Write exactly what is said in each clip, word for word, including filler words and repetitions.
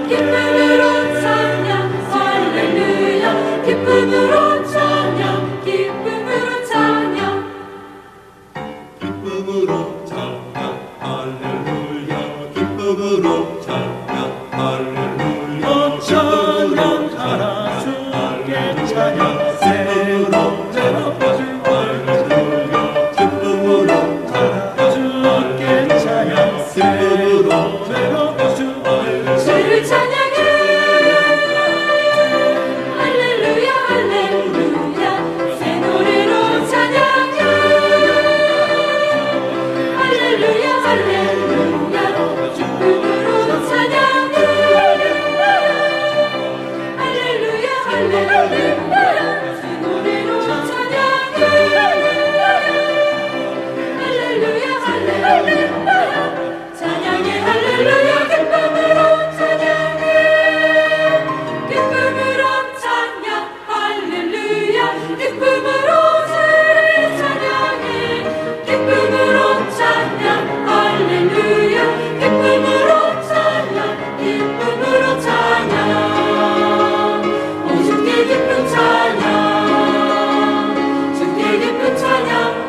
기쁨으로 찬양 할렐루야 기쁨으로 찬양 기쁨으로 찬양 기쁨으로 찬양 할렐루야 기쁨으로 찬양 할렐루야 찬양하라 주께 찬양 새로 새로 할렐루야 기쁨으로 찬양 주께 찬양 새로 새로 주를 찬양해 할렐루야 할렐루야 새 노래로 찬양해 할렐루야 할렐루야 기쁨으로 찬양해 할렐루야 할렐루야 새 노래로 찬양해 할렐루야 할렐루야 찬양해 할렐루야 기쁨으로 찬양해 기쁨으로 찬양 할렐루야 기쁨으로 주를 찬양해 기쁨으로 찬양 할렐루야 기쁨으로 찬양 기쁨으로 찬양 오 주께 기쁜 찬양 주께 기쁜 찬양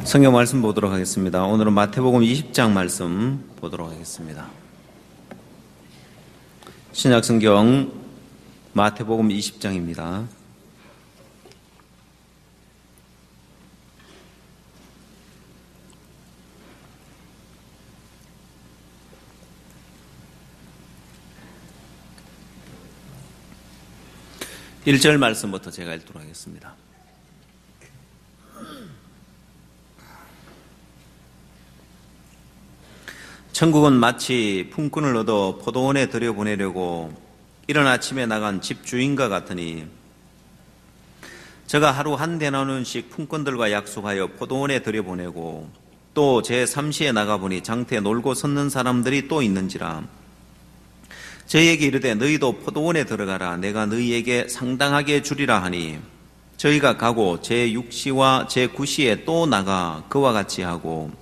성경 말씀 보도록 하겠습니다. 오늘은 마태복음 이십 장 말씀 보도록 하겠습니다. 신약 성경 마태복음 이십 장입니다. 일 절 말씀부터 제가 읽도록 하겠습니다. 천국은 마치 품꾼을 얻어 포도원에 들여보내려고 이른 아침에 나간 집주인과 같으니 저가 하루 한 데나눈씩 품꾼들과 약속하여 포도원에 들여보내고 또 제삼 시에 나가보니 장터에 놀고 섰는 사람들이 또 있는지라 저희에게 이르되 너희도 포도원에 들어가라 내가 너희에게 상당하게 주리라 하니 저희가 가고 제육 시와 제구 시에 또 나가 그와 같이 하고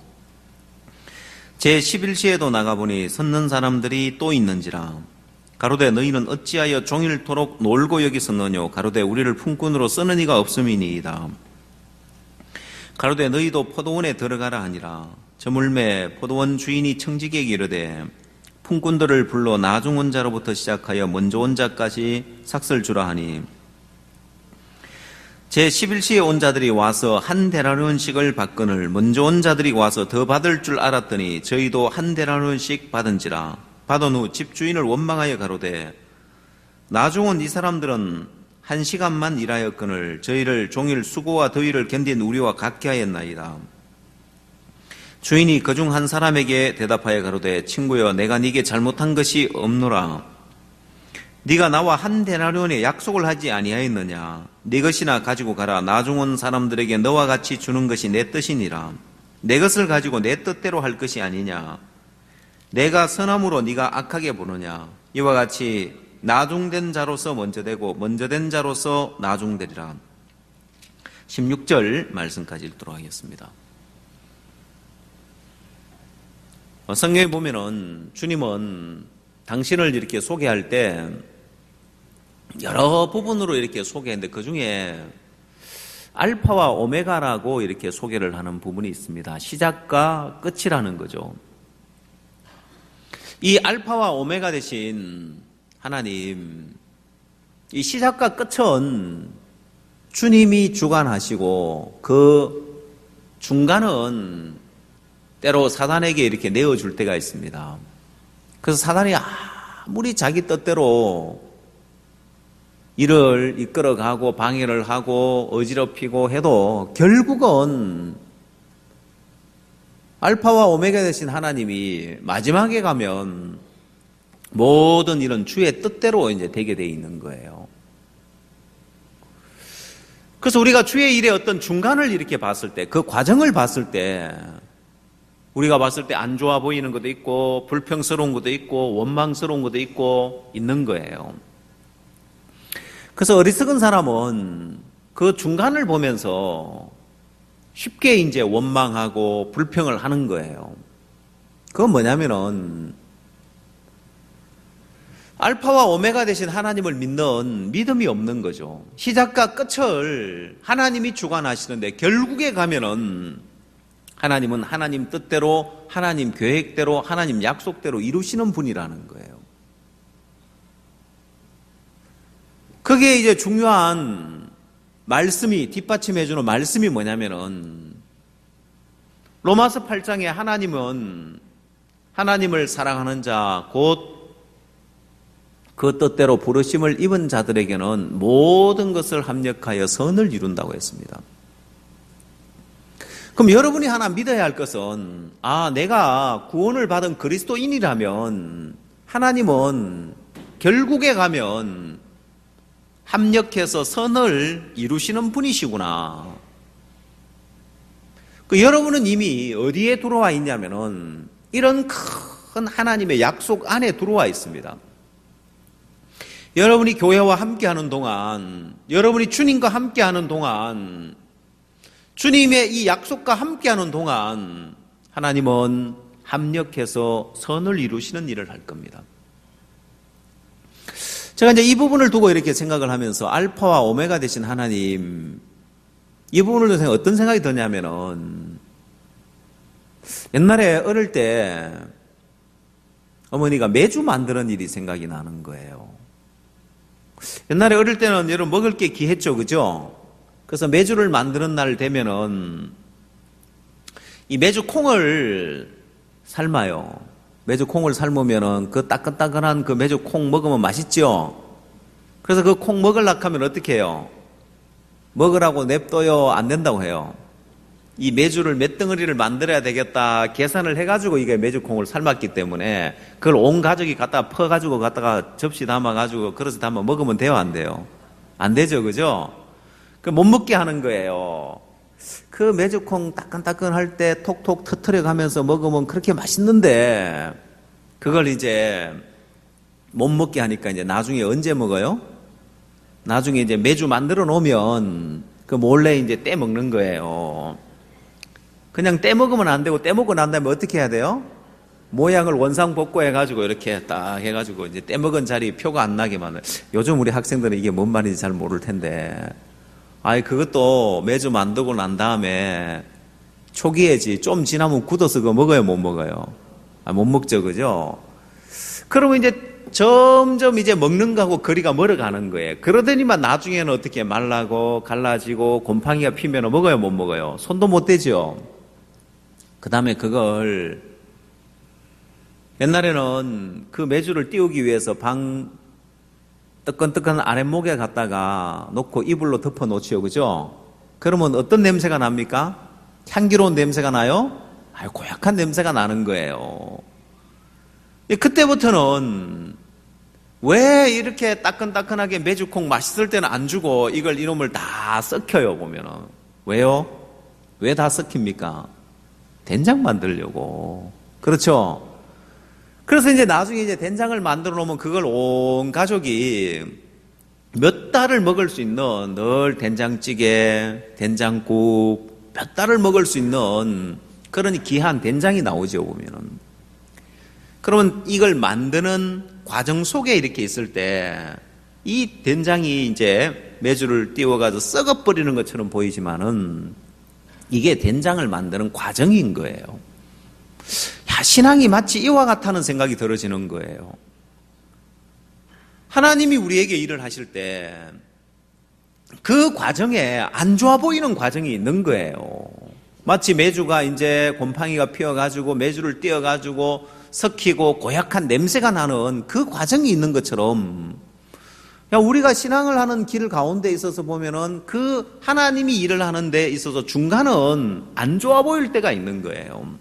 제십일 시에도 나가보니 섰는 사람들이 또 있는지라 가로되 너희는 어찌하여 종일토록 놀고 여기 섰느뇨 가로되 우리를 품꾼으로 쓰는 이가 없음이니이다. 가로되 너희도 포도원에 들어가라 하니라. 저물매 포도원 주인이 청지기에게 이르되 품꾼들을 불러 나중 온 자로부터 시작하여 먼저 온 자까지 삭슬 주라 하니 제십일 시에 온 자들이 와서 한 데나리온씩을 받거늘 먼저 온 자들이 와서 더 받을 줄 알았더니 저희도 한 데나리온씩 받은지라. 받은 후 집주인을 원망하여 가로되 나중 온 이 사람들은 한 시간만 일하였거늘 저희를 종일 수고와 더위를 견딘 우리와 같게 하였나이다. 주인이 그중 한 사람에게 대답하여 가로되 친구여 내가 네게 잘못한 것이 없노라. 네가 나와 한 데나리온에 약속을 하지 아니하였느냐. 네 것이나 가지고 가라. 나중 온 사람들에게 너와 같이 주는 것이 내 뜻이니라. 내 것을 가지고 내 뜻대로 할 것이 아니냐. 내가 선함으로 네가 악하게 보느냐. 이와 같이 나중된 자로서 먼저 되고 먼저 된 자로서 나중되리라. 십육 절 말씀까지 읽도록 하겠습니다. 성경에 보면은 주님은 당신을 이렇게 소개할 때 여러 부분으로 이렇게 소개했는데 그 중에 알파와 오메가라고 이렇게 소개를 하는 부분이 있습니다. 시작과 끝이라는 거죠. 이 알파와 오메가 대신 하나님, 이 시작과 끝은 주님이 주관하시고 그 중간은 때로 사단에게 이렇게 내어줄 때가 있습니다. 그래서 사단이 아무리 자기 뜻대로 일을 이끌어가고 방해를 하고 어지럽히고 해도 결국은 알파와 오메가 되신 하나님이 마지막에 가면 모든 일은 주의 뜻대로 이제 되게 돼 있는 거예요. 그래서 우리가 주의 일의 어떤 중간을 이렇게 봤을 때, 그 과정을 봤을 때 우리가 봤을 때 안 좋아 보이는 것도 있고 불평스러운 것도 있고 원망스러운 것도 있고 있는 거예요. 그래서 어리석은 사람은 그 중간을 보면서 쉽게 이제 원망하고 불평을 하는 거예요. 그건 뭐냐면은 알파와 오메가 되신 하나님을 믿는 믿음이 없는 거죠. 시작과 끝을 하나님이 주관하시는데 결국에 가면은 하나님은 하나님 뜻대로, 하나님 계획대로, 하나님 약속대로 이루시는 분이라는 거예요. 그게 이제 중요한 말씀이, 뒷받침해주는 말씀이 뭐냐면은 로마서 팔 장에 하나님은 하나님을 사랑하는 자, 곧 그 뜻대로 부르심을 입은 자들에게는 모든 것을 합력하여 선을 이룬다고 했습니다. 그럼 여러분이 하나 믿어야 할 것은, 아, 내가 구원을 받은 그리스도인이라면 하나님은 결국에 가면 합력해서 선을 이루시는 분이시구나. 그 여러분은 이미 어디에 들어와 있냐면은 이런 큰 하나님의 약속 안에 들어와 있습니다. 여러분이 교회와 함께하는 동안, 여러분이 주님과 함께하는 동안, 주님의 이 약속과 함께하는 동안 하나님은 합력해서 선을 이루시는 일을 할 겁니다. 제가 이제 이 부분을 두고 이렇게 생각을 하면서 알파와 오메가 되신 하나님, 이 부분을 두고 어떤 생각이 드냐면은 옛날에 어릴 때 어머니가 매주 만드는 일이 생각이 나는 거예요. 옛날에 어릴 때는 여러분 먹을 게 귀했죠, 그죠? 그래서 매주를 만드는 날 되면은 이 매주 콩을 삶아요. 매주 콩을 삶으면은 그 따끈따끈한 그 매주 콩 먹으면 맛있죠? 그래서 그 콩 먹으려고 하면 어떻게 해요? 먹으라고 냅둬요? 안 된다고 해요? 이 매주를 몇 덩어리를 만들어야 되겠다 계산을 해가지고 이게 매주콩을 삶았기 때문에 그걸 온 가족이 갖다가 퍼가지고 갖다가 접시 담아가지고 그릇에 담아 먹으면 돼요, 안 돼요? 안 되죠, 그죠? 그 못 먹게 하는 거예요. 그 매주콩 따끈따끈할 때 톡톡 터트려 가면서 먹으면 그렇게 맛있는데 그걸 이제 못 먹게 하니까 이제 나중에 언제 먹어요? 나중에 이제 매주 만들어 놓으면 그 몰래 이제 떼 먹는 거예요. 그냥 떼 먹으면 안 되고 떼 먹고 난 다음에 어떻게 해야 돼요? 모양을 원상복구 해가지고 이렇게 딱 해가지고 이제 떼 먹은 자리 표가 안 나게 만들. 요즘 우리 학생들은 이게 뭔 말인지 잘 모를 텐데, 아이 그것도 매주 만들고 난 다음에 초기에지 좀 지나면 굳어서 그거 먹어요, 못 먹어요? 아, 못 먹죠, 그죠? 그러면 이제 점점 이제 먹는 거하고 거리가 멀어가는 거예요. 그러더니만 나중에는 어떻게 말라고 갈라지고 곰팡이가 피면 먹어요, 못 먹어요? 손도 못 대죠. 그 다음에 그걸 옛날에는 그 매주를 띄우기 위해서 방 뜨끈뜨끈한 아랫목에 갖다가 놓고 이불로 덮어 놓지요, 그죠? 그러면 어떤 냄새가 납니까? 향기로운 냄새가 나요? 아유, 고약한 냄새가 나는 거예요. 그때부터는 왜 이렇게 따끈따끈하게 매주콩 맛있을 때는 안 주고 이걸 이놈을 다 썩혀요, 보면은. 왜요? 왜 다 썩힙니까? 된장 만들려고. 그렇죠? 그래서 이제 나중에 이제 된장을 만들어 놓으면 그걸 온 가족이 몇 달을 먹을 수 있는 늘 된장찌개, 된장국, 몇 달을 먹을 수 있는 그런 귀한 된장이 나오죠, 보면은. 그러면 이걸 만드는 과정 속에 이렇게 있을 때 이 된장이 이제 매주를 띄워가지고 썩어버리는 것처럼 보이지만은 이게 된장을 만드는 과정인 거예요. 야, 신앙이 마치 이와 같다는 생각이 들어지는 거예요. 하나님이 우리에게 일을 하실 때 그 과정에 안 좋아 보이는 과정이 있는 거예요. 마치 매주가 이제 곰팡이가 피어가지고 매주를 띄어가지고 섞이고 고약한 냄새가 나는 그 과정이 있는 것처럼, 야, 우리가 신앙을 하는 길 가운데 있어서 보면은 그 하나님이 일을 하는 데 있어서 중간은 안 좋아 보일 때가 있는 거예요.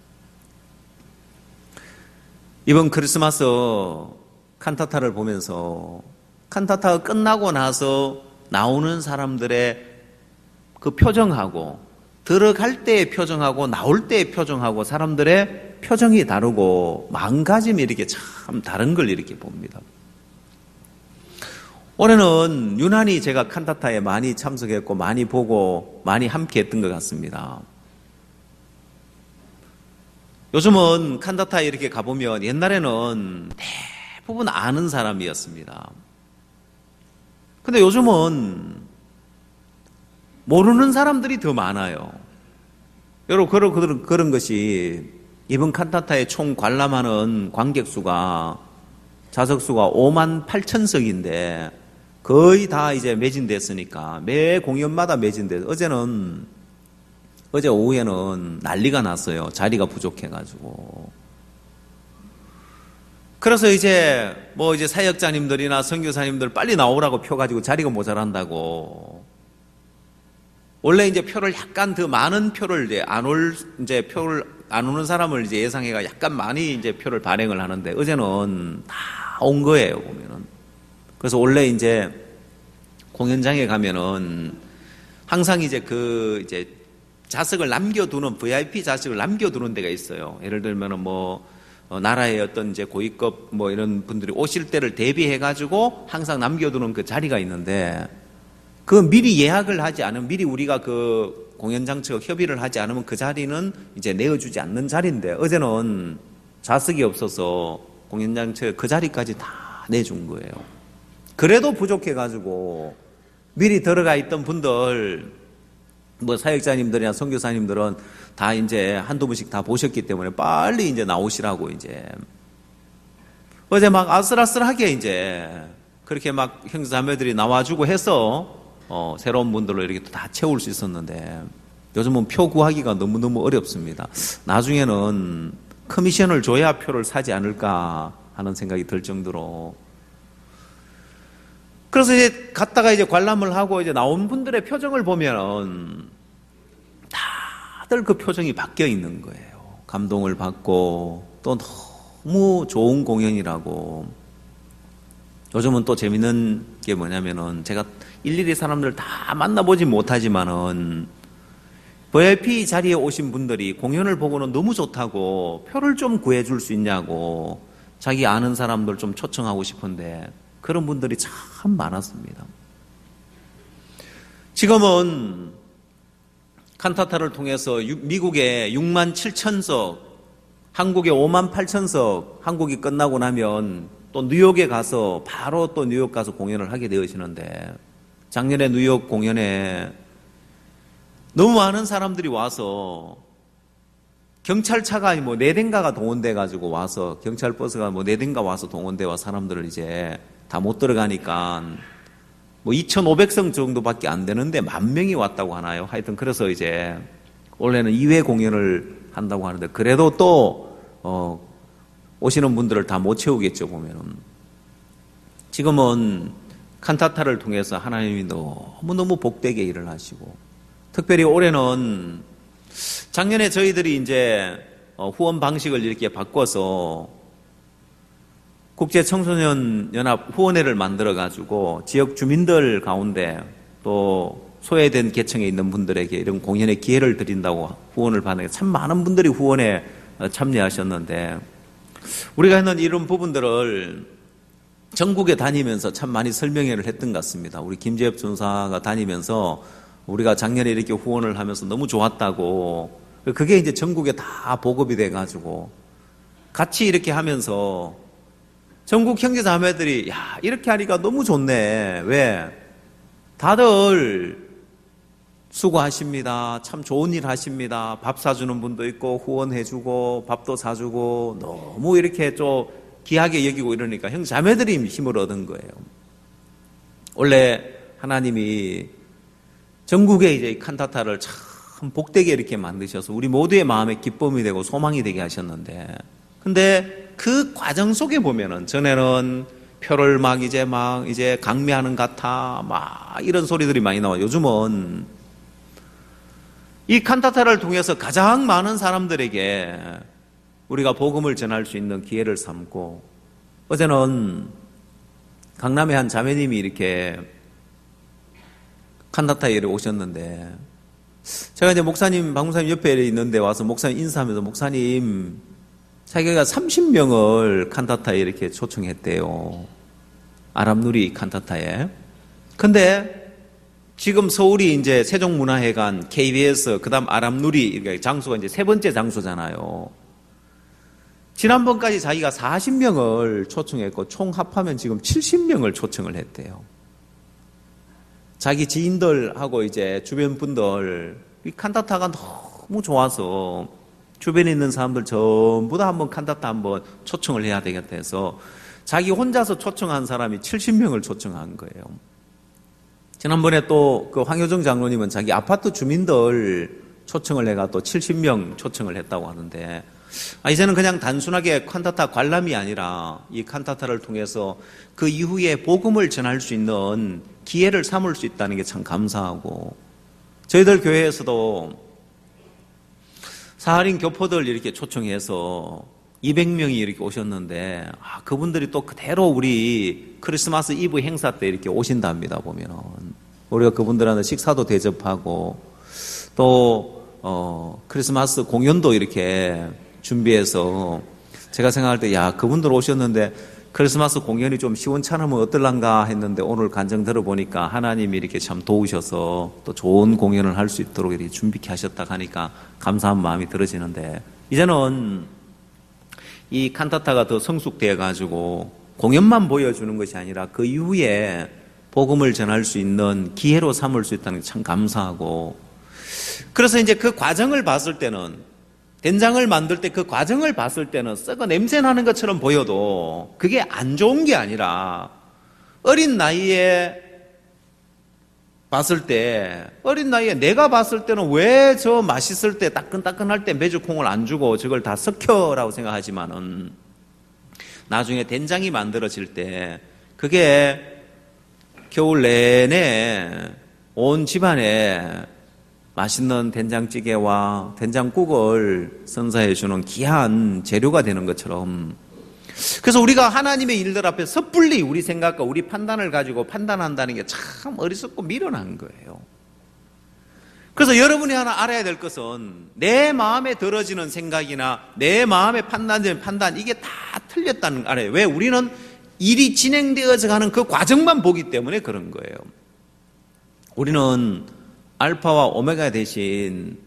이번 크리스마스 칸타타를 보면서 칸타타가 끝나고 나서 나오는 사람들의 그 표정하고 들어갈 때의 표정하고 나올 때의 표정하고 사람들의 표정이 다르고 마음가짐이 이렇게 참 다른 걸 이렇게 봅니다. 올해는 유난히 제가 칸타타에 많이 참석했고 많이 보고 많이 함께 했던 것 같습니다. 요즘은 칸타타에 이렇게 가보면 옛날에는 대부분 아는 사람이었습니다. 근데 요즘은 모르는 사람들이 더 많아요. 여러분, 그런, 그런, 그런 것이 이번 칸타타에 총 관람하는 관객 수가, 좌석 수가 오만 팔천 석인데 거의 다 이제 매진됐으니까 매 공연마다 매진돼서 어제는, 어제 오후에는 난리가 났어요. 자리가 부족해가지고. 그래서 이제 뭐 이제 사역자님들이나 선교사님들 빨리 나오라고 표 가지고 자리가 모자란다고. 원래 이제 표를 약간 더 많은 표를 이제 안 올, 이제 표를 안 오는 사람을 이제 예상해가 약간 많이 이제 표를 발행을 하는데 어제는 다 온 거예요, 보면은. 그래서 원래 이제 공연장에 가면은 항상 이제 그 이제 좌석을 남겨두는 브이아이피 좌석을 남겨두는 데가 있어요. 예를 들면은 뭐 어, 나라의 어떤 이제 고위급 뭐 이런 분들이 오실 때를 대비해가지고 항상 남겨두는 그 자리가 있는데 그 미리 예약을 하지 않으면 미리 우리가 그 공연장 측 협의를 하지 않으면 그 자리는 이제 내어주지 않는 자리인데 어제는 좌석이 없어서 공연장 측 그 자리까지 다 내준 거예요. 그래도 부족해가지고 미리 들어가 있던 분들 뭐 사역자님들이나 선교사님들은 다 이제 한두 번씩 다 보셨기 때문에 빨리 이제 나오시라고 이제 어제 막 아슬아슬하게 이제 그렇게 막 형제자매들이 나와주고 해서 어, 새로운 분들로 이렇게 다 채울 수 있었는데 요즘은 표 구하기가 너무너무 어렵습니다. 나중에는 커미션을 줘야 표를 사지 않을까 하는 생각이 들 정도로. 그래서 이제 갔다가 이제 관람을 하고 이제 나온 분들의 표정을 보면은 다들 그 표정이 바뀌어 있는 거예요. 감동을 받고 또 너무 좋은 공연이라고. 요즘은 또 재밌는 게 뭐냐면은 제가 일일이 사람들 다 만나보지 못하지만은 브이아이피 자리에 오신 분들이 공연을 보고는 너무 좋다고 표를 좀 구해줄 수 있냐고 자기 아는 사람들 좀 초청하고 싶은데 그런 분들이 참 많았습니다. 지금은 칸타타를 통해서 미국에 육만 칠천석, 한국에 오만 팔천석, 한국이 끝나고 나면 또 뉴욕에 가서 바로 또 뉴욕 가서 공연을 하게 되어지는데 작년에 뉴욕 공연에 너무 많은 사람들이 와서 경찰차가 뭐 네 대인가가 동원돼 가지고 와서 경찰 버스가 뭐 네 대인가 와서 동원돼 와 사람들을 이제 다 못 들어가니까 뭐 이천오백 석 정도밖에 안 되는데 만 명이 왔다고 하나요? 하여튼 그래서 이제 원래는 이 회 공연을 한다고 하는데 그래도 또 어, 오시는 분들을 다 못 채우겠죠 보면은. 지금은 칸타타를 통해서 하나님이 너무너무 복되게 일을 하시고 특별히 올해는 작년에 저희들이 이제 후원 방식을 이렇게 바꿔서 국제 청소년 연합 후원회를 만들어 가지고 지역 주민들 가운데 또 소외된 계층에 있는 분들에게 이런 공연의 기회를 드린다고 후원을 받는 게 참 많은 분들이 후원에 참여하셨는데 우리가 하는 이런 부분들을 전국에 다니면서 참 많이 설명회를 했던 것 같습니다. 우리 김재엽 전사가 다니면서 우리가 작년에 이렇게 후원을 하면서 너무 좋았다고 그게 이제 전국에 다 보급이 돼가지고 같이 이렇게 하면서 전국 형제자매들이 야 이렇게 하니까 너무 좋네. 왜? 다들 수고하십니다. 참 좋은 일 하십니다. 밥 사주는 분도 있고 후원해주고 밥도 사주고 너무 이렇게 좀 귀하게 여기고 이러니까 형제자매들이 힘을 얻은 거예요. 원래 하나님이 전국에 이제 이 칸타타를 참 복되게 이렇게 만드셔서 우리 모두의 마음에 기쁨이 되고 소망이 되게 하셨는데 근데 그 과정 속에 보면은 전에는 표를 막 이제 막 이제 강매하는 것 같아 막 이런 소리들이 많이 나와요. 요즘은 이 칸타타를 통해서 가장 많은 사람들에게 우리가 복음을 전할 수 있는 기회를 삼고 어제는 강남의 한 자매님이 이렇게 칸타타에 오셨는데 제가 이제 목사님, 박 목사님 옆에 있는데 와서 목사님 인사하면서 목사님 자기가 삼십 명을 칸타타에 이렇게 초청했대요. 아랍누리 칸타타에. 근데 지금 서울이 이제 세종문화회관, 케이비에스, 그 다음 아랍누리 장소가 이제 세 번째 장소잖아요. 지난번까지 자기가 사십 명을 초청했고 총 합하면 지금 칠십 명을 초청을 했대요. 자기 지인들하고 이제 주변 분들, 이 칸타타가 너무 좋아서 주변에 있는 사람들 전부 다 한번 칸타타 한번 초청을 해야 되겠다 해서 자기 혼자서 초청한 사람이 칠십 명을 초청한 거예요. 지난번에 또 그 황효정 장로님은 자기 아파트 주민들 초청을 해가 또 칠십 명 초청을 했다고 하는데 아, 이제는 그냥 단순하게 칸타타 관람이 아니라 이 칸타타를 통해서 그 이후에 복음을 전할 수 있는 기회를 삼을 수 있다는 게 참 감사하고 저희들 교회에서도 사할인 교포들 이렇게 초청해서 이백 명이 이렇게 오셨는데 아, 그분들이 또 그대로 우리 크리스마스 이브 행사 때 이렇게 오신답니다. 보면은 우리가 그분들한테 식사도 대접하고 또 어, 크리스마스 공연도 이렇게 준비해서 제가 생각할 때 야 그분들 오셨는데 크리스마스 공연이 좀 시원찮으면 어떨란가 했는데 오늘 간증 들어보니까 하나님이 이렇게 참 도우셔서 또 좋은 공연을 할 수 있도록 이렇게 준비케 하셨다 하니까 감사한 마음이 들어지는데 이제는 이 칸타타가 더 성숙되어 가지고 공연만 보여주는 것이 아니라 그 이후에 복음을 전할 수 있는 기회로 삼을 수 있다는 게 참 감사하고 그래서 이제 그 과정을 봤을 때는, 된장을 만들 때 그 과정을 봤을 때는 썩어 냄새 나는 것처럼 보여도 그게 안 좋은 게 아니라, 어린 나이에 봤을 때, 어린 나이에 내가 봤을 때는 왜 저 맛있을 때 따끈따끈할 때 메주콩을 안 주고 저걸 다 섞여라고 생각하지만은, 나중에 된장이 만들어질 때 그게 겨울 내내 온 집안에 맛있는 된장찌개와 된장국을 선사해 주는 귀한 재료가 되는 것처럼, 그래서 우리가 하나님의 일들 앞에 섣불리 우리 생각과 우리 판단을 가지고 판단한다는 게 참 어리석고 미련한 거예요. 그래서 여러분이 하나 알아야 될 것은, 내 마음에 들어지는 생각이나 내 마음에 판단되는 판단, 이게 다 틀렸다는 걸 알아요. 왜? 우리는 일이 진행되어져 가는 그 과정만 보기 때문에 그런 거예요. 우리는 알파와 오메가 대신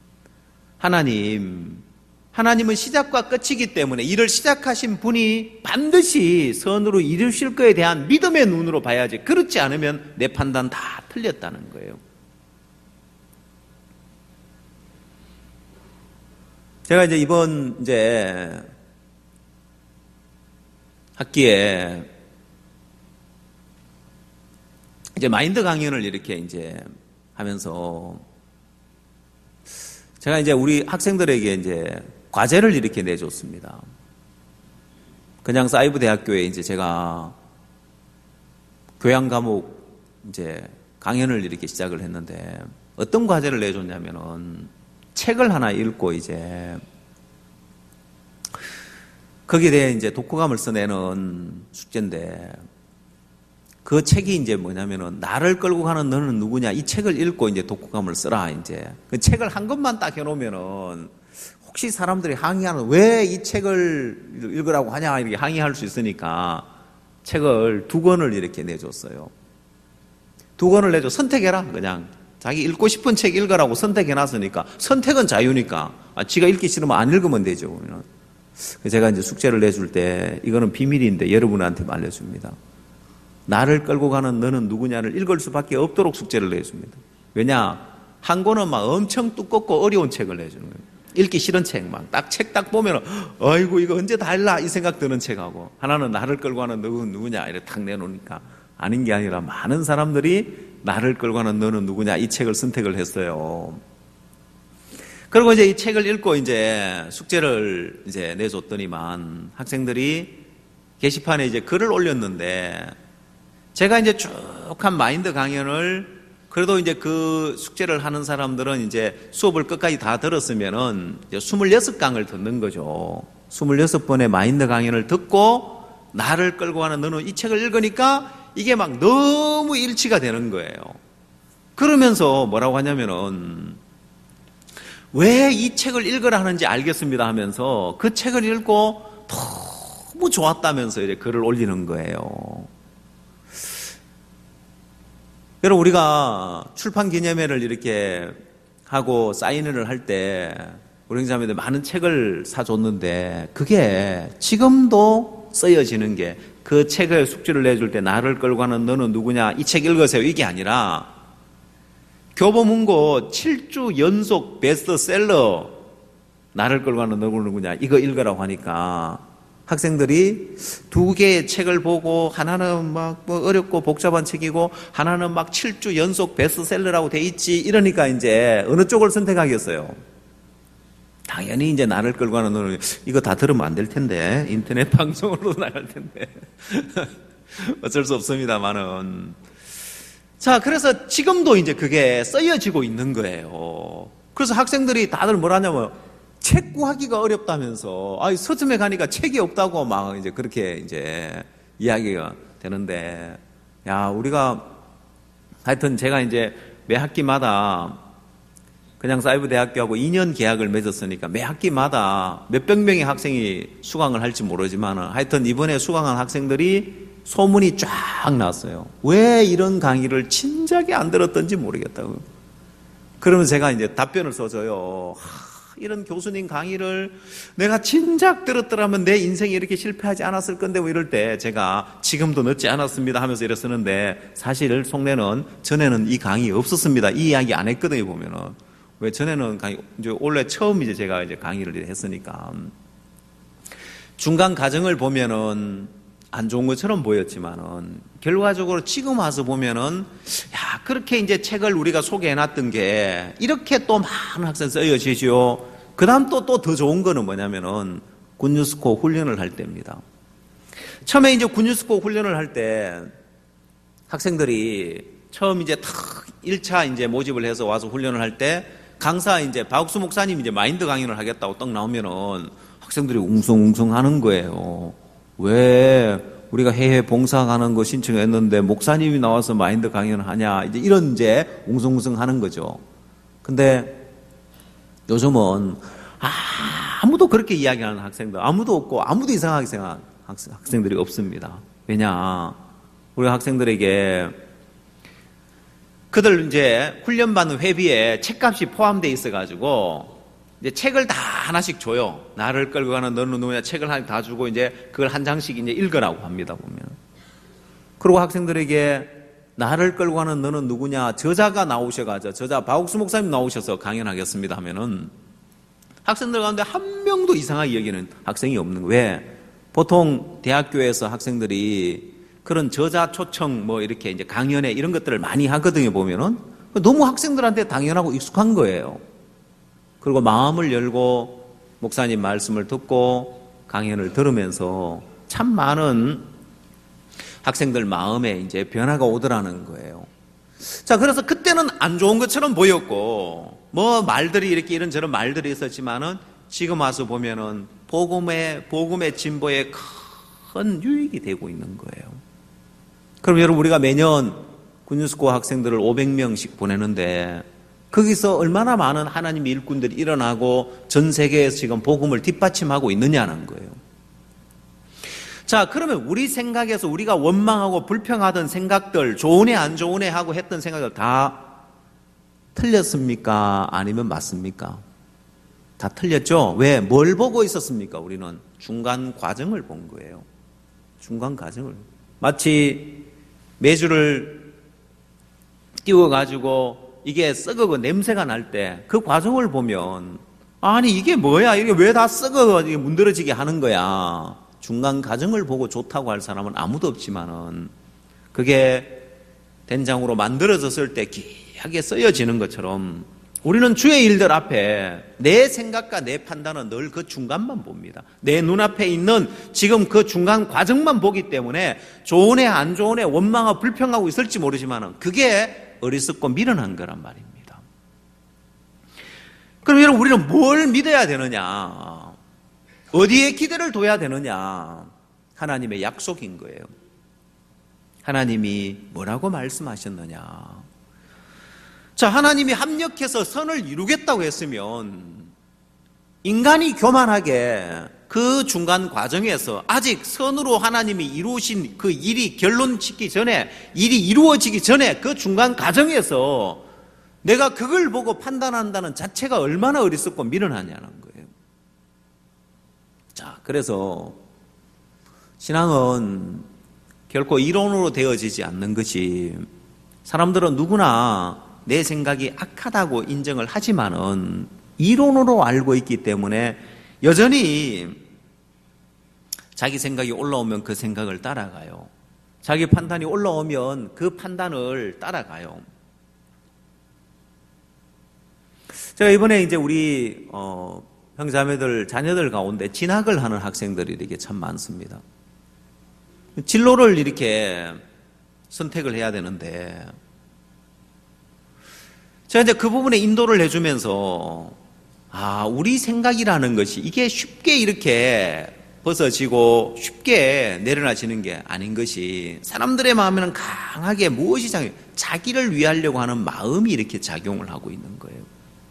하나님, 하나님은 시작과 끝이기 때문에 일을 시작하신 분이 반드시 선으로 이루실 거에 대한 믿음의 눈으로 봐야지, 그렇지 않으면 내 판단 다 틀렸다는 거예요. 제가 이제 이번 이제 학기에 이제 마인드 강연을 이렇게 이제 하면서, 제가 이제 우리 학생들에게 이제 과제를 이렇게 내줬습니다. 그냥 사이브 대학교에 이제 제가 교양 과목 이제 강연을 이렇게 시작을 했는데, 어떤 과제를 내줬냐면은 책을 하나 읽고 이제 거기에 대해 이제 독후감을 써내는 숙제인데, 그 책이 이제 뭐냐면은 나를 끌고 가는 너는 누구냐, 이 책을 읽고 이제 독후감을 써라. 이제 그 책을 한 권만 딱 해놓으면은 혹시 사람들이 항의하는, 왜 이 책을 읽으라고 하냐 이렇게 항의할 수 있으니까 책을 두 권을 이렇게 내줬어요. 두 권을 내줘. 선택해라. 그냥 자기 읽고 싶은 책 읽으라고 선택해놨으니까, 선택은 자유니까, 아, 지가 읽기 싫으면 안 읽으면 되죠. 그러면. 제가 이제 숙제를 내줄 때, 이거는 비밀인데 여러분한테 알려줍니다. 나를 끌고 가는 너는 누구냐를 읽을 수밖에 없도록 숙제를 내줍니다. 왜냐? 한 권은 막 엄청 두껍고 어려운 책을 내주는 거예요. 읽기 싫은 책만. 딱 책 딱 보면, 아이고, 이거 언제 다 읽나? 이 생각 드는 책하고, 하나는 나를 끌고 가는 너는 누구냐? 이렇게 탁 내놓으니까, 아닌 게 아니라 많은 사람들이 나를 끌고 가는 너는 누구냐? 이 책을 선택을 했어요. 그리고 이제 이 책을 읽고 이제 숙제를 이제 내줬더니만 학생들이 게시판에 이제 글을 올렸는데, 제가 이제 쭉 한 마인드 강연을, 그래도 이제 그 숙제를 하는 사람들은 이제 수업을 끝까지 다 들었으면은 이제 이십육 강을 듣는 거죠. 이십육 번의 마인드 강연을 듣고 나를 끌고 가는 너는 이 책을 읽으니까 이게 막 너무 일치가 되는 거예요. 그러면서 뭐라고 하냐면은, 왜 이 책을 읽으라 하는지 알겠습니다 하면서 그 책을 읽고 너무 좋았다면서 이제 글을 올리는 거예요. 여러분, 우리가 출판 기념회를 이렇게 하고 사인회를 할 때 우리 형제자매들 많은 책을 사줬는데, 그게 지금도 쓰여지는 게, 그 책을 숙제를 내줄 때 나를 끌고 가는 너는 누구냐, 이 책 읽으세요, 이게 아니라 교보문고 칠 주 연속 베스트셀러 나를 끌고 가는 너는 누구냐, 이거 읽으라고 하니까 학생들이 두 개의 책을 보고, 하나는 막 뭐 어렵고 복잡한 책이고 하나는 막 칠 주 연속 베스트셀러라고 돼 있지, 이러니까 이제 어느 쪽을 선택하겠어요? 당연히 이제 나를 끌고 가는 너는, 이거 다 들으면 안 될 텐데, 인터넷 방송으로도 나갈 텐데 어쩔 수 없습니다만은. 자, 그래서 지금도 이제 그게 쓰여지고 있는 거예요. 그래서 학생들이 다들 뭐라냐면, 책 구하기가 어렵다면서, 아, 서점에 가니까 책이 없다고 막 이제 그렇게 이제 이야기가 되는데, 야, 우리가 하여튼 제가 이제 매 학기마다 그냥 사이브 대학교하고 이 년 계약을 맺었으니까 매 학기마다 몇백 명의 학생이 수강을 할지 모르지만, 하여튼 이번에 수강한 학생들이 소문이 쫙 났어요. 왜 이런 강의를 진작에 안 들었던지 모르겠다고. 그러면 제가 이제 답변을 써줘요. 이런 교수님 강의를 내가 진작 들었더라면 내 인생이 이렇게 실패하지 않았을 건데, 뭐 이럴 때 제가 지금도 늦지 않았습니다 하면서 이랬었는데, 사실 속내는 전에는 이 강의 없었습니다, 이 이야기 안 했거든요. 보면은 왜 전에는 강의, 이제 원래 처음 이제 제가 이제 강의를 했으니까. 중간 과정을 보면은 안 좋은 것처럼 보였지만은 결과적으로 지금 와서 보면은 야, 그렇게 이제 책을 우리가 소개해 놨던 게 이렇게 또 많은 학생 쓰여지시오. 그 다음 또 또 더 좋은 거는 뭐냐면은 군뉴스코 훈련을 할 때입니다. 처음에 이제 군뉴스코 훈련을 할 때 학생들이 처음 이제 탁 일 차 이제 모집을 해서 와서 훈련을 할 때 강사 이제 박옥수 목사님 이제 마인드 강연을 하겠다고 딱 나오면은 학생들이 웅성웅성 하는 거예요. 왜 우리가 해외 봉사 가는 거 신청했는데 목사님이 나와서 마인드 강연을 하냐. 이제 이런 이제 웅성웅성 하는 거죠. 근데 요즘은 아무도 그렇게 이야기하는 학생들 아무도 없고 아무도 이상하게 생각하는 학생들이 없습니다. 왜냐? 우리 학생들에게 그들 이제 훈련받는 회비에 책값이 포함되어 있어가지고 이제 책을 다 하나씩 줘요. 나를 끌고 가는 너는 누구냐 책을 하나 다 주고 이제 그걸 한 장씩 이제 읽으라고 합니다, 보면. 그리고 학생들에게 나를 끌고 가는 너는 누구냐 저자가 나오셔가지고 저자 박옥수 목사님 나오셔서 강연하겠습니다 하면은 학생들 가운데 한 명도 이상하게 여기는 학생이 없는 거예요. 왜? 보통 대학교에서 학생들이 그런 저자 초청 뭐 이렇게 이제 강연회 이런 것들을 많이 하거든요, 보면은. 너무 학생들한테 당연하고 익숙한 거예요. 그리고 마음을 열고 목사님 말씀을 듣고 강연을 들으면서 참 많은 학생들 마음에 이제 변화가 오더라는 거예요. 자, 그래서 그때는 안 좋은 것처럼 보였고, 뭐 말들이 이렇게 이런저런 말들이 있었지만은 지금 와서 보면은 복음의, 복음의 진보에 큰 유익이 되고 있는 거예요. 그럼 여러분, 우리가 매년 군뉴스코 학생들을 오백 명씩 보내는데 거기서 얼마나 많은 하나님의 일꾼들이 일어나고 전 세계에서 지금 복음을 뒷받침하고 있느냐는 거예요. 자, 그러면 우리 생각에서 우리가 원망하고 불평하던 생각들, 좋은 애 안 좋은 애 하고 했던 생각들 다 틀렸습니까? 아니면 맞습니까? 다 틀렸죠? 왜? 뭘 보고 있었습니까? 우리는 중간 과정을 본 거예요. 중간 과정을. 마치 메주를 띄워가지고 이게 썩어고 냄새가 날 때 그 과정을 보면 아니 이게 뭐야? 이게 왜 다 썩어 이게 문드러지게 하는 거야? 중간 과정을 보고 좋다고 할 사람은 아무도 없지만은 그게 된장으로 만들어졌을 때 귀하게 쓰여지는 것처럼 우리는 주의 일들 앞에 내 생각과 내 판단은 늘 그 중간만 봅니다. 내 눈앞에 있는 지금 그 중간 과정만 보기 때문에 좋은 애 안 좋은 애 원망하고 불평하고 있을지 모르지만은 그게 어리석고 미련한 거란 말입니다. 그럼 여러분 우리는 뭘 믿어야 되느냐? 어디에 기대를 둬야 되느냐? 하나님의 약속인 거예요. 하나님이 뭐라고 말씀하셨느냐? 자, 하나님이 합력해서 선을 이루겠다고 했으면 인간이 교만하게 그 중간 과정에서 아직 선으로 하나님이 이루신 그 일이 결론 짓기 전에, 일이 이루어지기 전에 그 중간 과정에서 내가 그걸 보고 판단한다는 자체가 얼마나 어리석고 미련하냐는 거예요. 자, 그래서 신앙은 결코 이론으로 되어지지 않는 것이, 사람들은 누구나 내 생각이 악하다고 인정을 하지만은 이론으로 알고 있기 때문에 여전히 자기 생각이 올라오면 그 생각을 따라가요. 자기 판단이 올라오면 그 판단을 따라가요. 제가 이번에 이제 우리 어, 형제자매들 자녀들 가운데 진학을 하는 학생들이 이렇게 참 많습니다. 진로를 이렇게 선택을 해야 되는데 제가 이제 그 부분에 인도를 해주면서 아, 우리 생각이라는 것이 이게 쉽게 이렇게 벗어지고 쉽게 내려놔지는 게 아닌 것이, 사람들의 마음에는 강하게 무엇이 작용, 자기를 위하려고 하는 마음이 이렇게 작용을 하고 있는 거예요.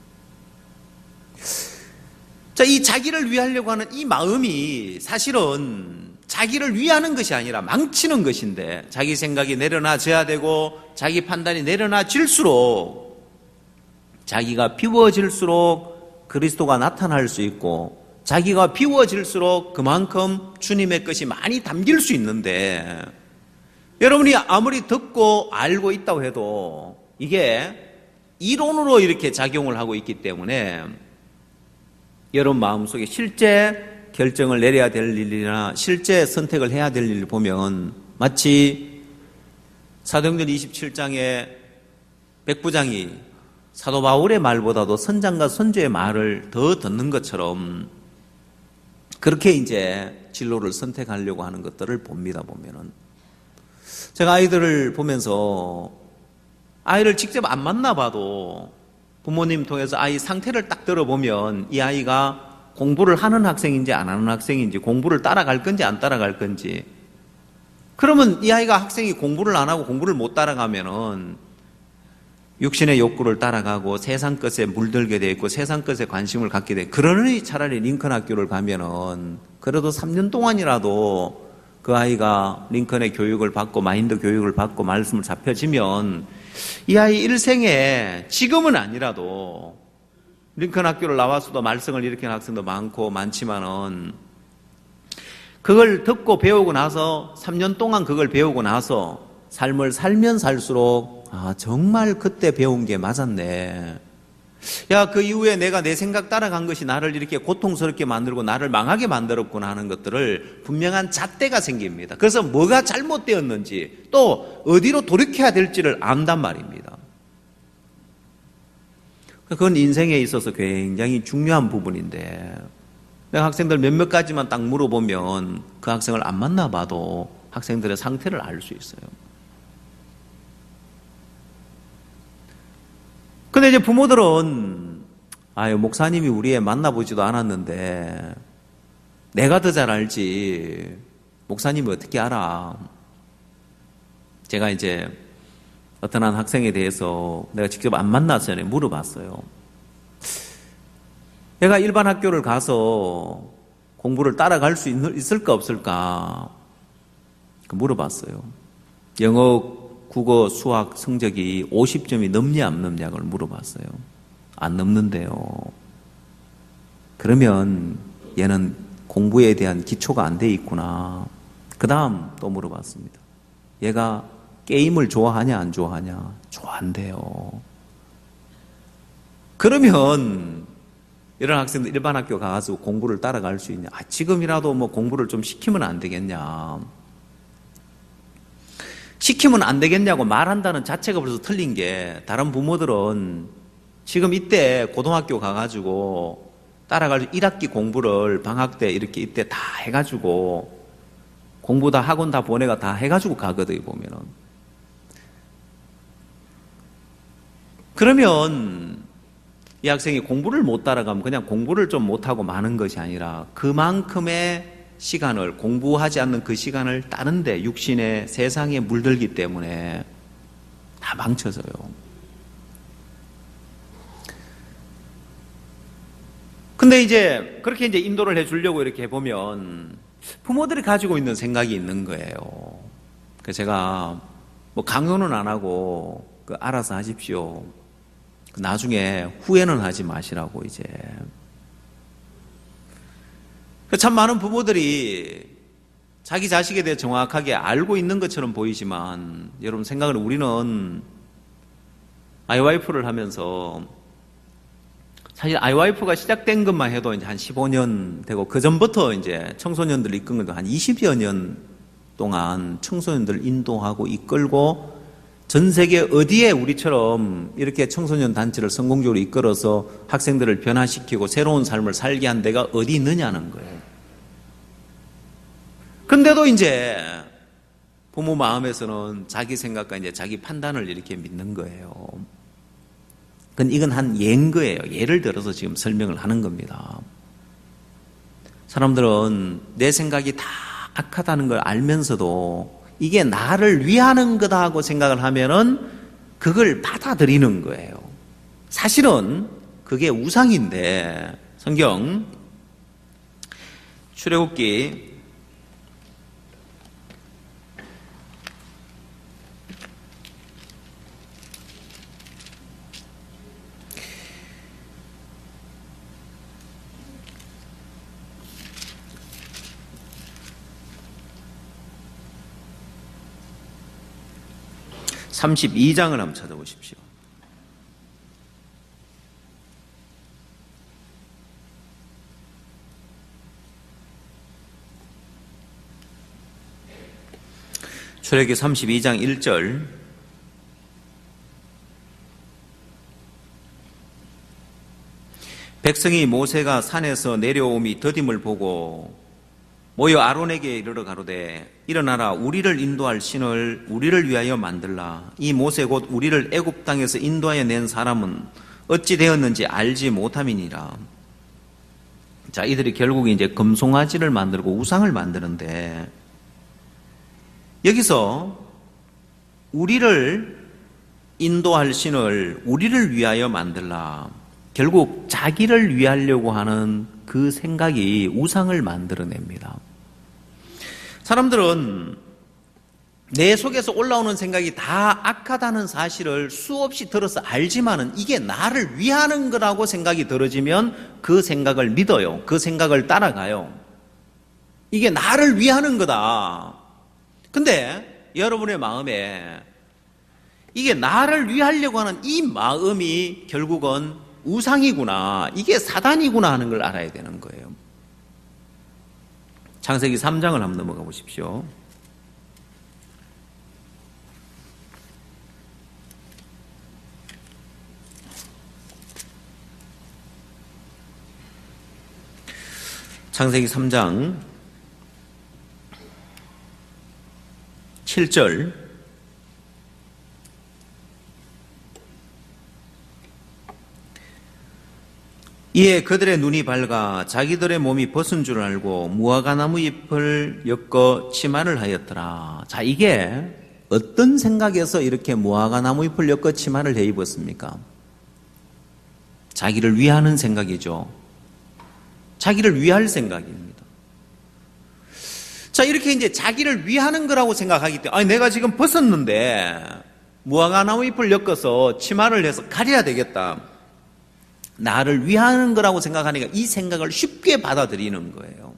자, 이 자기를 위하려고 하는 이 마음이 사실은 자기를 위하는 것이 아니라 망치는 것인데, 자기 생각이 내려놔져야 되고 자기 판단이 내려놔질수록 자기가 비워질수록 그리스도가 나타날 수 있고, 자기가 비워질수록 그만큼 주님의 것이 많이 담길 수 있는데, 여러분이 아무리 듣고 알고 있다고 해도 이게 이론으로 이렇게 작용을 하고 있기 때문에 여러분 마음속에 실제 결정을 내려야 될 일이나 실제 선택을 해야 될 일을 보면 마치 사도행전 이십칠 장에 백부장이 사도 바울의 말보다도 선장과 선조의 말을 더 듣는 것처럼 그렇게 이제 진로를 선택하려고 하는 것들을 봅니다. 보면은 제가 아이들을 보면서 아이를 직접 안 만나봐도 부모님 통해서 아이 상태를 딱 들어보면 이 아이가 공부를 하는 학생인지 안 하는 학생인지 공부를 따라갈 건지 안 따라갈 건지 그러면 이 아이가 학생이 공부를 안 하고 공부를 못 따라가면은 육신의 욕구를 따라가고 세상 것에 물들게 돼 있고 세상 것에 관심을 갖게 돼. 그러니 차라리 링컨 학교를 가면은 그래도 삼 년 동안이라도 그 아이가 링컨의 교육을 받고 마인드 교육을 받고 말씀을 잡혀지면 이 아이 일생에 지금은 아니라도 링컨 학교를 나와서도 말썽을 일으키는 학생도 많고 많지만은 그걸 듣고 배우고 나서 삼 년 동안 그걸 배우고 나서 삶을 살면 살수록 아 정말 그때 배운 게 맞았네. 야, 그 이후에 내가 내 생각 따라간 것이 나를 이렇게 고통스럽게 만들고 나를 망하게 만들었구나 하는 것들을 분명한 잣대가 생깁니다. 그래서 뭐가 잘못되었는지 또 어디로 돌이켜야 될지를 안단 말입니다. 그건 인생에 있어서 굉장히 중요한 부분인데 내가 학생들 몇몇 가지만 딱 물어보면 그 학생을 안 만나봐도 학생들의 상태를 알 수 있어요. 근데 이제 부모들은 아유 목사님이 우리 애 만나보지도 않았는데 내가 더 잘 알지 목사님이 어떻게 알아. 제가 이제 어떤 한 학생에 대해서 내가 직접 안 만나서 전에 물어봤어요. 얘가 일반 학교를 가서 공부를 따라갈 수 있을까 없을까 물어봤어요. 영어, 국어, 수학 성적이 오십 점이 넘냐 안 넘냐를 물어봤어요. 안 넘는데요. 그러면 얘는 공부에 대한 기초가 안 돼 있구나. 그 다음 또 물어봤습니다. 얘가 게임을 좋아하냐 안 좋아하냐? 좋아한대요. 그러면 이런 학생들 일반 학교 가서 공부를 따라갈 수 있냐? 아, 지금이라도 뭐 공부를 좀 시키면 안 되겠냐? 시키면 안 되겠냐고 말한다는 자체가 벌써 틀린 게 다른 부모들은 지금 이때 고등학교 가가지고 따라갈 일 학기 공부를 방학 때 이렇게 이때 다 해가지고 공부 다 학원 다 보내가 다 해가지고 가거든요, 보면은. 그러면 이 학생이 공부를 못 따라가면 그냥 공부를 좀 못하고 마는 것이 아니라 그만큼의 시간을, 공부하지 않는 그 시간을 다른 데 육신의 세상에 물들기 때문에 다 망쳐져요. 근데 이제 그렇게 이제 인도를 해 주려고 이렇게 해보면 부모들이 가지고 있는 생각이 있는 거예요. 그래서 제가 뭐 강요는 안 하고 그 알아서 하십시오. 나중에 후회는 하지 마시라고 이제. 참 많은 부모들이 자기 자식에 대해 정확하게 알고 있는 것처럼 보이지만 여러분 생각을 우리는 아이와이프를 하면서 사실 아이와이프가 시작된 것만 해도 이제 한 십오 년 되고 그 전부터 이제 청소년들 이끈 것도 한 이십여 년 동안 청소년들 인도하고 이끌고 전 세계 어디에 우리처럼 이렇게 청소년 단체를 성공적으로 이끌어서 학생들을 변화시키고 새로운 삶을 살게 한 데가 어디 있느냐는 거예요. 근데도 이제 부모 마음에서는 자기 생각과 이제 자기 판단을 이렇게 믿는 거예요. 근데 이건 한 예인 거예요. 예를 들어서 지금 설명을 하는 겁니다. 사람들은 내 생각이 다 악하다는 걸 알면서도 이게 나를 위하는 거다 하고 생각을 하면은 그걸 받아들이는 거예요. 사실은 그게 우상인데 성경 출애굽기 삼십이 장을 한번 찾아보십시오. 출애굽기 삼십이 장 일 절. 백성이 모세가 산에서 내려옴이 더딤을 보고 모여 아론에게 이르러 가로되 일어나라 우리를 인도할 신을 우리를 위하여 만들라. 이 모세 곧 우리를 애굽 땅에서 인도하여 낸 사람은 어찌 되었는지 알지 못함이니라. 자, 이들이 결국 이제 금송아지를 만들고 우상을 만드는데 여기서 우리를 인도할 신을 우리를 위하여 만들라. 결국 자기를 위하려고 하는 그 생각이 우상을 만들어냅니다. 사람들은 내 속에서 올라오는 생각이 다 악하다는 사실을 수없이 들어서 알지만은 이게 나를 위하는 거라고 생각이 들어지면 그 생각을 믿어요. 그 생각을 따라가요. 이게 나를 위하는 거다. 근데 여러분의 마음에 이게 나를 위하려고 하는 이 마음이 결국은 우상이구나, 이게 사단이구나 하는 걸 알아야 되는 거예요. 창세기 삼 장을 한번 넘어가 보십시오. 창세기 삼 장 칠 절. 이에 그들의 눈이 밝아 자기들의 몸이 벗은 줄 알고 무화과나무 잎을 엮어 치마를 하였더라. 자, 이게 어떤 생각에서 이렇게 무화과나무 잎을 엮어 치마를 해 입었습니까? 자기를 위하는 생각이죠. 자기를 위할 생각입니다. 자, 이렇게 이제 자기를 위하는 거라고 생각하기 때문에, 아니, 내가 지금 벗었는데 무화과나무 잎을 엮어서 치마를 해서 가려야 되겠다. 나를 위하는 거라고 생각하니까 이 생각을 쉽게 받아들이는 거예요.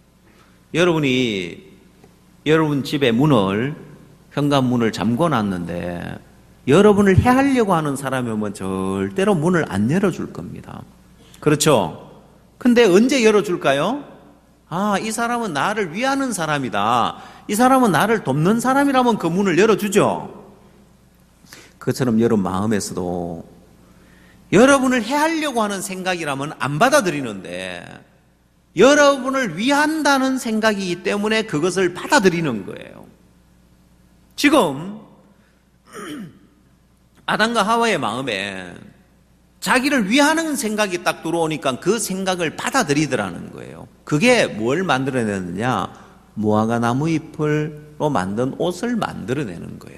여러분이 여러분 집의 문을, 현관문을 잠궈놨는데 여러분을 해하려고 하는 사람이 오면 절대로 문을 안 열어줄 겁니다. 그렇죠? 근데 언제 열어줄까요? 아, 이 사람은 나를 위하는 사람이다. 이 사람은 나를 돕는 사람이라면 그 문을 열어주죠. 그처럼 여러분 마음에서도 여러분을 해하려고 하는 생각이라면 안 받아들이는데 여러분을 위한다는 생각이기 때문에 그것을 받아들이는 거예요. 지금 아담과 하와의 마음에 자기를 위하는 생각이 딱 들어오니까 그 생각을 받아들이더라는 거예요. 그게 뭘 만들어내느냐? 무화과 나무 잎으로 만든 옷을 만들어내는 거예요.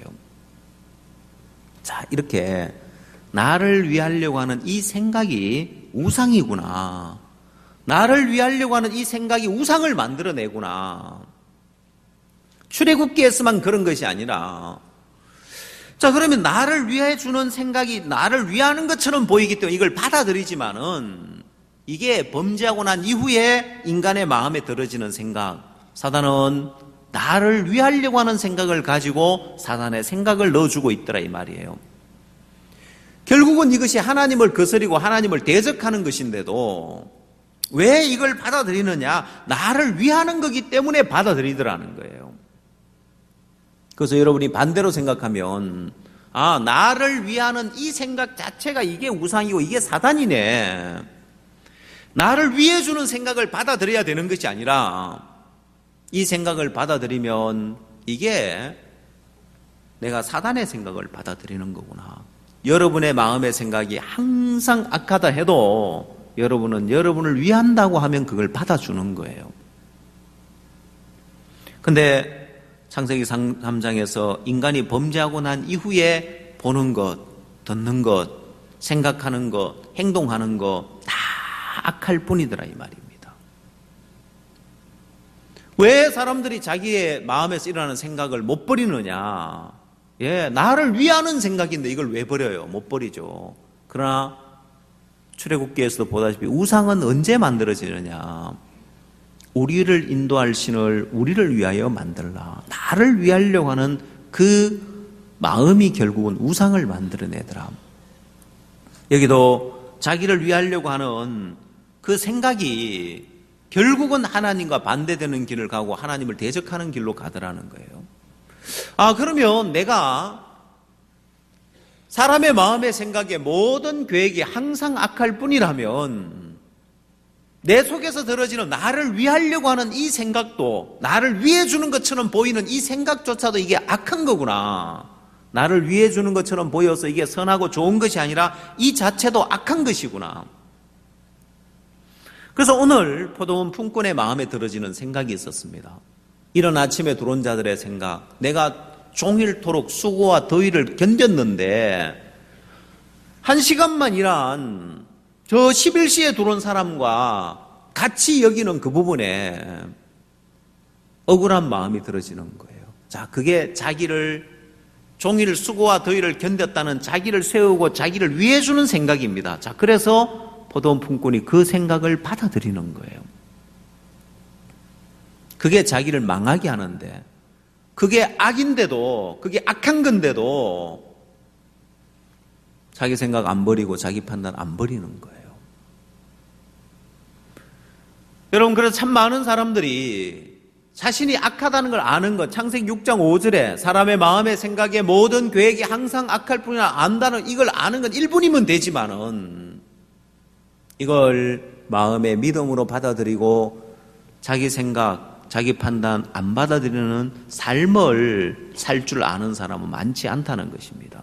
자, 이렇게 나를 위하려고 하는 이 생각이 우상이구나. 나를 위하려고 하는 이 생각이 우상을 만들어내구나. 출애굽기에서만 그런 것이 아니라, 자, 그러면 나를 위해 주는 생각이 나를 위하는 것처럼 보이기 때문에 이걸 받아들이지만은 이게 범죄하고 난 이후에 인간의 마음에 들어지는 생각, 사단은 나를 위하려고 하는 생각을 가지고 사단의 생각을 넣어주고 있더라 이 말이에요. 결국은 이것이 하나님을 거스리고 하나님을 대적하는 것인데도 왜 이걸 받아들이느냐? 나를 위하는 거기 때문에 받아들이더라는 거예요. 그래서 여러분이 반대로 생각하면, 아, 나를 위하는 이 생각 자체가 이게 우상이고 이게 사단이네. 나를 위해 주는 생각을 받아들여야 되는 것이 아니라 이 생각을 받아들이면 이게 내가 사단의 생각을 받아들이는 거구나. 여러분의 마음의 생각이 항상 악하다 해도 여러분은 여러분을 위한다고 하면 그걸 받아주는 거예요. 근데 창세기 삼 장에서 인간이 범죄하고 난 이후에 보는 것, 듣는 것, 생각하는 것, 행동하는 것 다 악할 뿐이더라 이 말입니다. 왜 사람들이 자기의 마음에서 일어나는 생각을 못 버리느냐? 예, 나를 위하는 생각인데 이걸 왜 버려요? 못 버리죠. 그러나 출애굽기에서도 보다시피 우상은 언제 만들어지느냐? 우리를 인도할 신을 우리를 위하여 만들라. 나를 위하려고 하는 그 마음이 결국은 우상을 만들어내더라. 여기도 자기를 위하려고 하는 그 생각이 결국은 하나님과 반대되는 길을 가고 하나님을 대적하는 길로 가더라는 거예요. 아, 그러면 내가 사람의 마음의 생각에 모든 계획이 항상 악할 뿐이라면 내 속에서 들어지는 나를 위하려고 하는 이 생각도, 나를 위해 주는 것처럼 보이는 이 생각조차도 이게 악한 거구나. 나를 위해 주는 것처럼 보여서 이게 선하고 좋은 것이 아니라 이 자체도 악한 것이구나. 그래서 오늘 포도원 품꾼의 마음에 들어지는 생각이 있었습니다. 이런 아침에 들어온 자들의 생각, 내가 종일토록 수고와 더위를 견뎠는데 한 시간만 일한 저 십일 시에 들어온 사람과 같이 여기는 그 부분에 억울한 마음이 들어지는 거예요. 자, 그게 자기를 종일 수고와 더위를 견뎠다는 자기를 세우고 자기를 위해 주는 생각입니다. 자, 그래서 포도원 품꾼이 그 생각을 받아들이는 거예요. 그게 자기를 망하게 하는데, 그게 악인데도, 그게 악한 건데도 자기 생각 안 버리고 자기 판단 안 버리는 거예요. 여러분, 그래서 참 많은 사람들이 자신이 악하다는 걸 아는 것, 창세기 육 장 오 절에 사람의 마음의 생각에 모든 계획이 항상 악할 뿐이라 안다는 이걸 아는 건 일 분이면 되지만은 이걸 마음의 믿음으로 받아들이고 자기 생각, 자기 판단 안 받아들이는 삶을 살 줄 아는 사람은 많지 않다는 것입니다.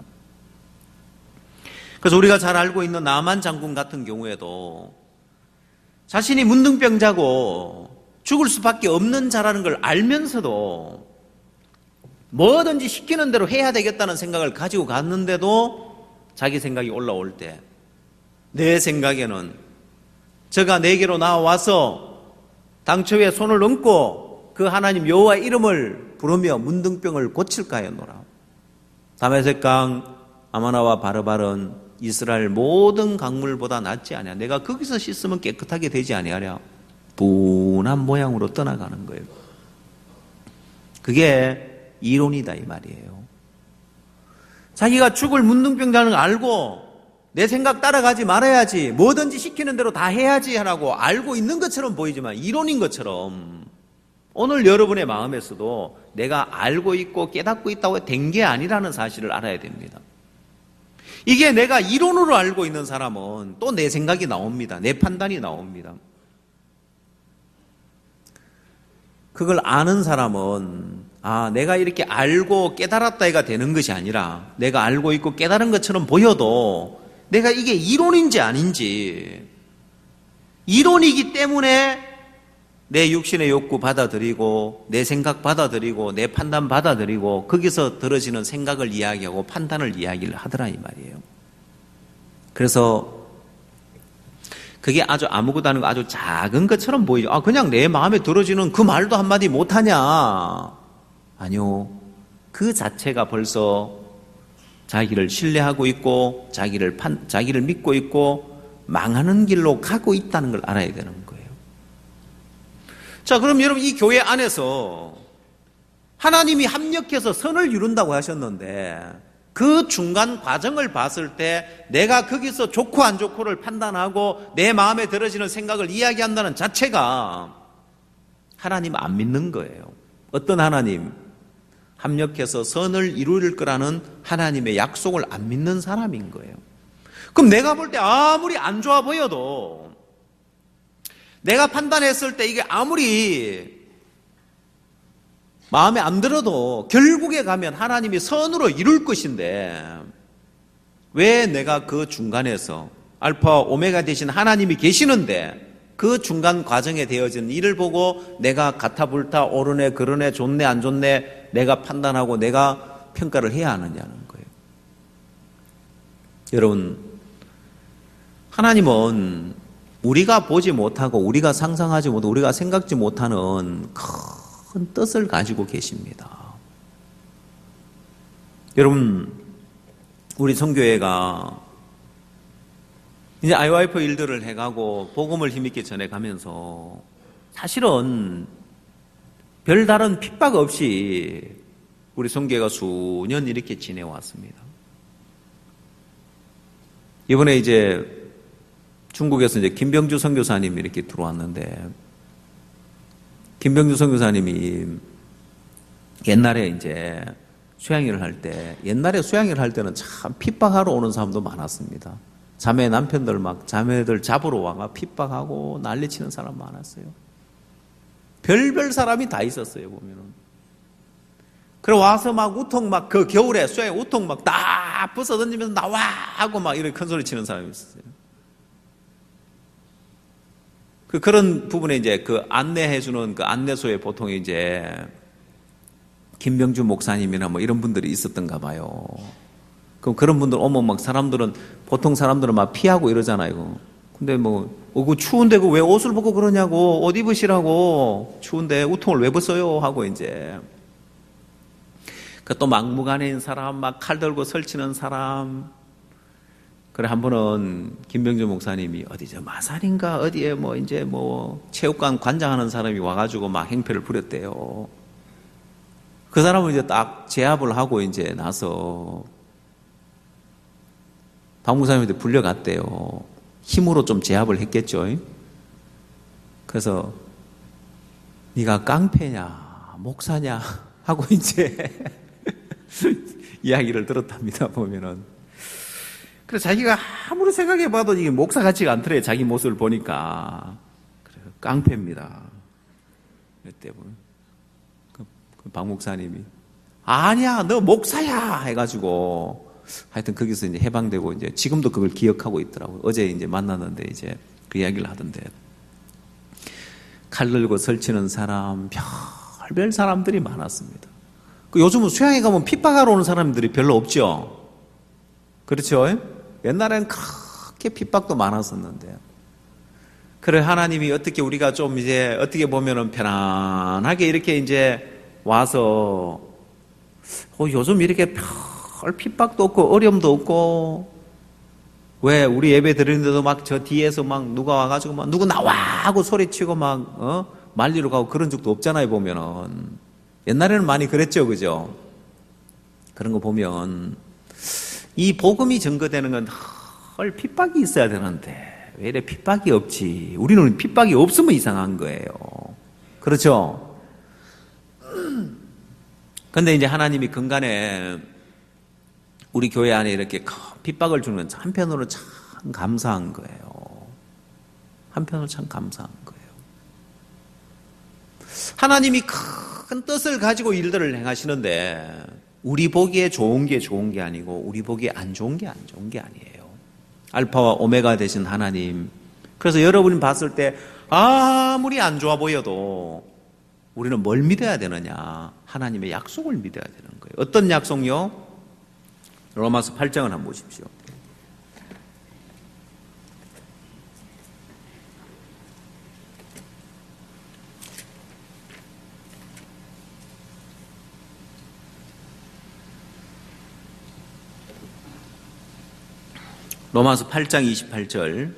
그래서 우리가 잘 알고 있는 나만 장군 같은 경우에도 자신이 문둥병자고 죽을 수밖에 없는 자라는 걸 알면서도 뭐든지 시키는 대로 해야 되겠다는 생각을 가지고 갔는데도 자기 생각이 올라올 때 내 생각에는 저가 내게로 나와서 당초에 손을 얹고 그 하나님 여호와 이름을 부르며 문둥병을 고칠까 하였노라. 다메섹강 아마나와 바르발은 이스라엘 모든 강물보다 낫지 아니야. 내가 거기서 씻으면 깨끗하게 되지 아니하랴. 분한 모양으로 떠나가는 거예요. 그게 이론이다 이 말이에요. 자기가 죽을 문둥병자는 걸 알고 내 생각 따라가지 말아야지, 뭐든지 시키는 대로 다 해야지 하라고 알고 있는 것처럼 보이지만 이론인 것처럼 오늘 여러분의 마음에서도 내가 알고 있고 깨닫고 있다고 된 게 아니라는 사실을 알아야 됩니다. 이게 내가 이론으로 알고 있는 사람은 또 내 생각이 나옵니다. 내 판단이 나옵니다. 그걸 아는 사람은 아, 내가 이렇게 알고 깨달았다가 되는 것이 아니라 내가 알고 있고 깨달은 것처럼 보여도 내가 이게 이론인지 아닌지, 이론이기 때문에 내 육신의 욕구 받아들이고 내 생각 받아들이고 내 판단 받아들이고 거기서 들어지는 생각을 이야기하고 판단을 이야기를 하더라 이 말이에요. 그래서 그게 아주 아무것도 아니고 아주 작은 것처럼 보이죠. 아, 그냥 내 마음에 들어지는 그 말도 한마디 못하냐. 아니요. 그 자체가 벌써 자기를 신뢰하고 있고 자기를 판, 자기를 믿고 있고 망하는 길로 가고 있다는 걸 알아야 되는 거예요. 자, 그럼 여러분 이 교회 안에서 하나님이 합력해서 선을 이룬다고 하셨는데 그 중간 과정을 봤을 때 내가 거기서 좋고 안 좋고를 판단하고 내 마음에 들어지는 생각을 이야기한다는 자체가 하나님 안 믿는 거예요. 어떤 하나님? 합력해서 선을 이룰 거라는 하나님의 약속을 안 믿는 사람인 거예요. 그럼 내가 볼 때 아무리 안 좋아 보여도 내가 판단했을 때 이게 아무리 마음에 안 들어도 결국에 가면 하나님이 선으로 이룰 것인데 왜 내가 그 중간에서 알파 오메가 되신 하나님이 계시는데 그 중간 과정에 되어진 일을 보고 내가 가타불타 옳으네 그러네 좋네 안 좋네 내가 판단하고 내가 평가를 해야 하느냐는 거예요. 여러분, 하나님은 우리가 보지 못하고 우리가 상상하지 못하고 우리가 생각지 못하는 큰 뜻을 가지고 계십니다. 여러분, 우리 선교회가 이제 아이와이프 일들을 해가고 복음을 힘있게 전해가면서 사실은 별다른 핍박 없이 우리 선교회가 수년 이렇게 지내왔습니다. 이번에 이제 중국에서 이제 김병주 선교사님이 이렇게 들어왔는데 김병주 선교사님이 옛날에 이제 수양회를 할 때, 옛날에 수양회를 할 때는 참 핍박하러 오는 사람도 많았습니다. 자매 남편들 막 자매들 잡으러 와가 핍박하고 난리치는 사람 많았어요. 별별 사람이 다 있었어요, 보면은. 그래 와서 막 우통 막 그 겨울에 수양회 우통 막 다 부숴 던지면서 나와 하고 막 이렇게 큰 소리 치는 사람이 있었어요. 그 그런 부분에 이제 그 안내해주는 그 안내소에 보통 이제 김병주 목사님이나 뭐 이런 분들이 있었던가 봐요. 그럼 그런 분들 오면 막 사람들은 보통 사람들은 막 피하고 이러잖아요. 근데 뭐 어, 그 추운데 그 왜 옷을 벗고 그러냐고 옷 입으시라고 추운데 우통을 왜 벗어요 하고 이제 그 또 막무가내인 사람 막 칼 들고 설치는 사람. 그래 한 번은 김병주 목사님이 어디 저 마산인가 어디에 뭐 이제 뭐 체육관 관장하는 사람이 와가지고 막 행패를 부렸대요. 그 사람은 이제 딱 제압을 하고 이제 나서 박 목사님한테 불려갔대요. 힘으로 좀 제압을 했겠죠. 그래서 네가 깡패냐 목사냐 하고 이제 이야기를 들었답니다. 보면은. 그래서 자기가 아무리 생각해봐도 이게 목사 같지가 않더래. 자기 모습을 보니까. 그래, 깡패입니다. 그때 보면 그, 그 박 목사님이 아니야, 너 목사야 해가지고 하여튼 거기서 이제 해방되고 이제 지금도 그걸 기억하고 있더라고요. 어제 이제 만났는데 이제 그 이야기를 하던데 칼 들고 설치는 사람 별별 사람들이 많았습니다. 그 요즘은 수양회 가면 핍박하러 오는 사람들이 별로 없죠. 그렇죠? 옛날에는 그렇게 핍박도 많았었는데. 그래, 하나님이 어떻게 우리가 좀 이제 어떻게 보면은 편안하게 이렇게 이제 와서, 어, 요즘 이렇게 별 핍박도 없고 어려움도 없고, 왜 우리 예배 드리는데도 막 저 뒤에서 막 누가 와가지고 막 누구 나와! 하고 소리치고 막, 어? 말리러 가고 그런 적도 없잖아요, 보면은. 옛날에는 많이 그랬죠, 그죠? 그런 거 보면, 이 복음이 증거되는 건 헐 핍박이 있어야 되는데 왜 이래 핍박이 없지? 우리는 핍박이 없으면 이상한 거예요. 그렇죠? 근데 이제 하나님이 근간에 우리 교회 안에 이렇게 큰 핍박을 주는 건 한편으로 참 감사한 거예요. 한편으로 참 감사한 거예요. 하나님이 큰 뜻을 가지고 일들을 행하시는데 우리 보기에 좋은 게 좋은 게 아니고 우리 보기에 안 좋은 게 안 좋은 게 아니에요. 알파와 오메가 되신 하나님. 그래서 여러분이 봤을 때 아무리 안 좋아 보여도 우리는 뭘 믿어야 되느냐? 하나님의 약속을 믿어야 되는 거예요. 어떤 약속요? 로마서 팔 장을 한번 보십시오. 로마서 팔 장 이십팔 절.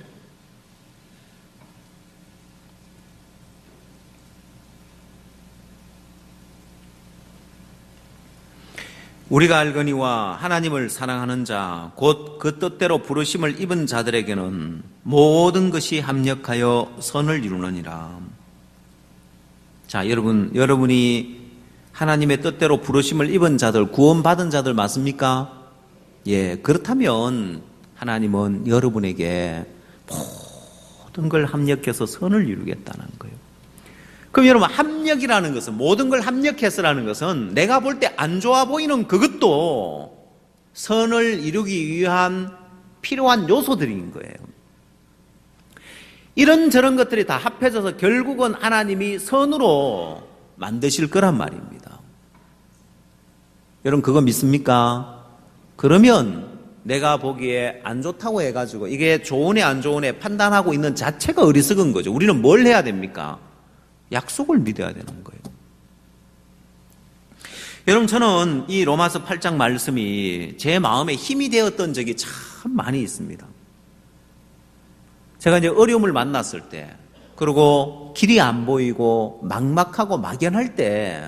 우리가 알거니와 하나님을 사랑하는 자, 곧 그 뜻대로 부르심을 입은 자들에게는 모든 것이 합력하여 선을 이루느니라. 자, 여러분, 여러분이 하나님의 뜻대로 부르심을 입은 자들, 구원받은 자들 맞습니까? 예, 그렇다면 하나님은 여러분에게 모든 걸 합력해서 선을 이루겠다는 거예요. 그럼 여러분, 합력이라는 것은, 모든 걸 합력해서라는 것은 내가 볼 때 안 좋아 보이는 그것도 선을 이루기 위한 필요한 요소들인 거예요. 이런저런 것들이 다 합해져서 결국은 하나님이 선으로 만드실 거란 말입니다. 여러분, 그거 믿습니까? 그러면 내가 보기에 안 좋다고 해가지고 이게 좋으네 안 좋으네 판단하고 있는 자체가 어리석은 거죠. 우리는 뭘 해야 됩니까? 약속을 믿어야 되는 거예요. 여러분, 저는 이 로마서 팔 장 말씀이 제 마음에 힘이 되었던 적이 참 많이 있습니다. 제가 이제 어려움을 만났을 때, 그리고 길이 안 보이고 막막하고 막연할 때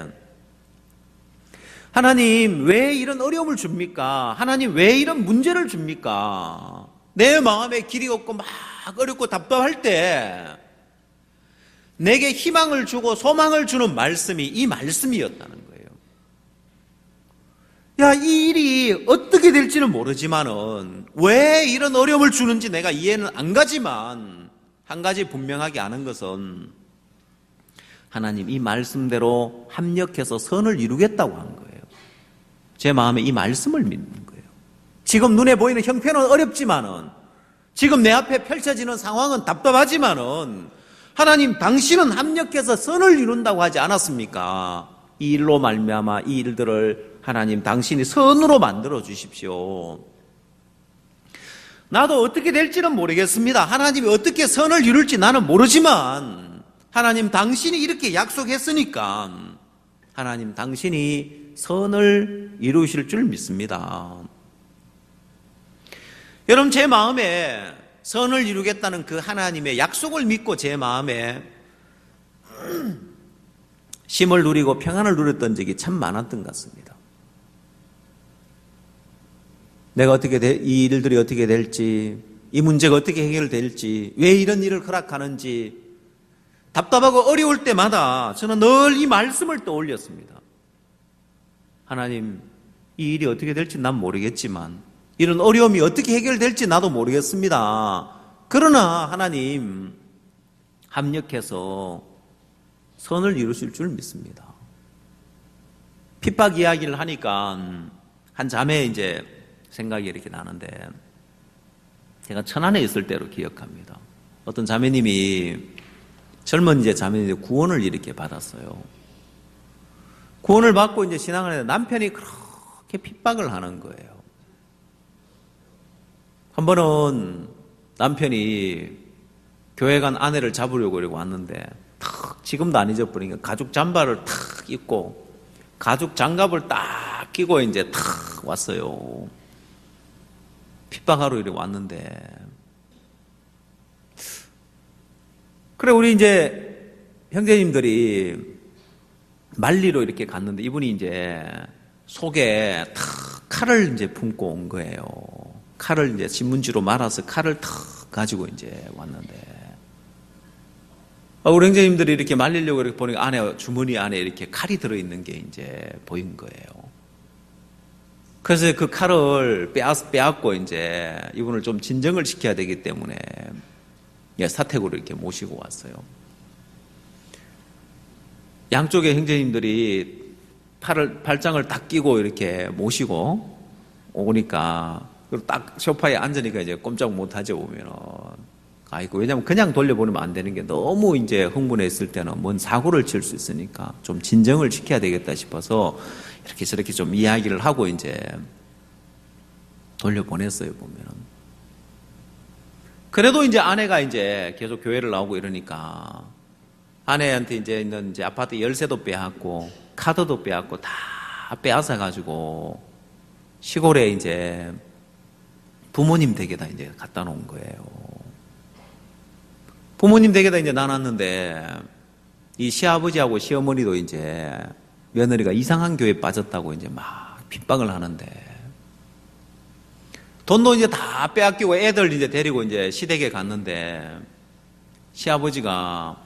하나님 왜 이런 어려움을 줍니까? 하나님 왜 이런 문제를 줍니까? 내 마음에 길이 없고 막 어렵고 답답할 때 내게 희망을 주고 소망을 주는 말씀이 이 말씀이었다는 거예요. 야, 이 일이 어떻게 될지는 모르지만은 왜 이런 어려움을 주는지 내가 이해는 안 가지만 한 가지 분명하게 아는 것은 하나님 이 말씀대로 합력해서 선을 이루겠다고 한 거예요. 제 마음에 이 말씀을 믿는 거예요. 지금 눈에 보이는 형편은 어렵지만은 지금 내 앞에 펼쳐지는 상황은 답답하지만은 하나님 당신은 합력해서 선을 이룬다고 하지 않았습니까? 이 일로 말미암아 이 일들을 하나님 당신이 선으로 만들어 주십시오. 나도 어떻게 될지는 모르겠습니다. 하나님이 어떻게 선을 이룰지 나는 모르지만 하나님 당신이 이렇게 약속했으니까 하나님 당신이 선을 이루실 줄 믿습니다. 여러분, 제 마음에 선을 이루겠다는 그 하나님의 약속을 믿고 제 마음에 쉼을 누리고 평안을 누렸던 적이 참 많았던 것 같습니다. 내가 어떻게 돼, 이 일들이 어떻게 될지, 이 문제가 어떻게 해결될지, 왜 이런 일을 허락하는지 답답하고 어려울 때마다 저는 늘 이 말씀을 떠올렸습니다. 하나님, 이 일이 어떻게 될지 난 모르겠지만 이런 어려움이 어떻게 해결될지 나도 모르겠습니다. 그러나 하나님 합력해서 선을 이루실 줄 믿습니다. 핍박 이야기를 하니까 한 자매 이제 생각이 이렇게 나는데, 제가 천안에 있을 때로 기억합니다. 어떤 자매님이, 젊은 이제 자매님이 구원을 이렇게 받았어요. 구원을 받고 이제 신앙을 했는데 남편이 그렇게 핍박을 하는 거예요. 한 번은 남편이 교회 간 아내를 잡으려고 이러고 왔는데, 탁, 지금도 안 잊어버리니까 가죽 잠바를 탁 입고, 가죽 장갑을 딱 끼고 이제 탁 왔어요. 핍박하러 이렇게 왔는데, 그래, 우리 이제 형제님들이 말리로 이렇게 갔는데, 이분이 이제 속에 탁 칼을 이제 품고 온 거예요. 칼을 이제 신문지로 말아서 칼을 탁 가지고 이제 왔는데, 우리 형제님들이 이렇게 말리려고 이렇게 보니까 안에, 주머니 안에 이렇게 칼이 들어있는 게 이제 보인 거예요. 그래서 그 칼을 빼앗, 빼앗고 이제 이분을 좀 진정을 시켜야 되기 때문에 사택으로 이렇게 모시고 왔어요. 양쪽의 형제님들이 팔을, 발장을 딱 끼고 이렇게 모시고 오니까, 그리고 딱 소파에 앉으니까 이제 꼼짝 못하죠, 오면은. 아이고, 왜냐면 그냥 돌려보내면 안 되는 게, 너무 이제 흥분했을 때는 뭔 사고를 칠 수 있으니까 좀 진정을 시켜야 되겠다 싶어서 이렇게 저렇게 좀 이야기를 하고 이제 돌려보냈어요, 보면은. 그래도 이제 아내가 이제 계속 교회를 나오고 이러니까 아내한테 이제 있는 이제 아파트 열쇠도 빼앗고 카드도 빼앗고 다 빼앗아가지고 시골에 이제 부모님 댁에다 이제 갖다 놓은 거예요. 부모님 댁에다 이제 놔놨는데, 이 시아버지하고 시어머니도 이제 며느리가 이상한 교회에 빠졌다고 이제 막 핍박을 하는데, 돈도 이제 다 빼앗기고 애들 이제 데리고 이제 시댁에 갔는데, 시아버지가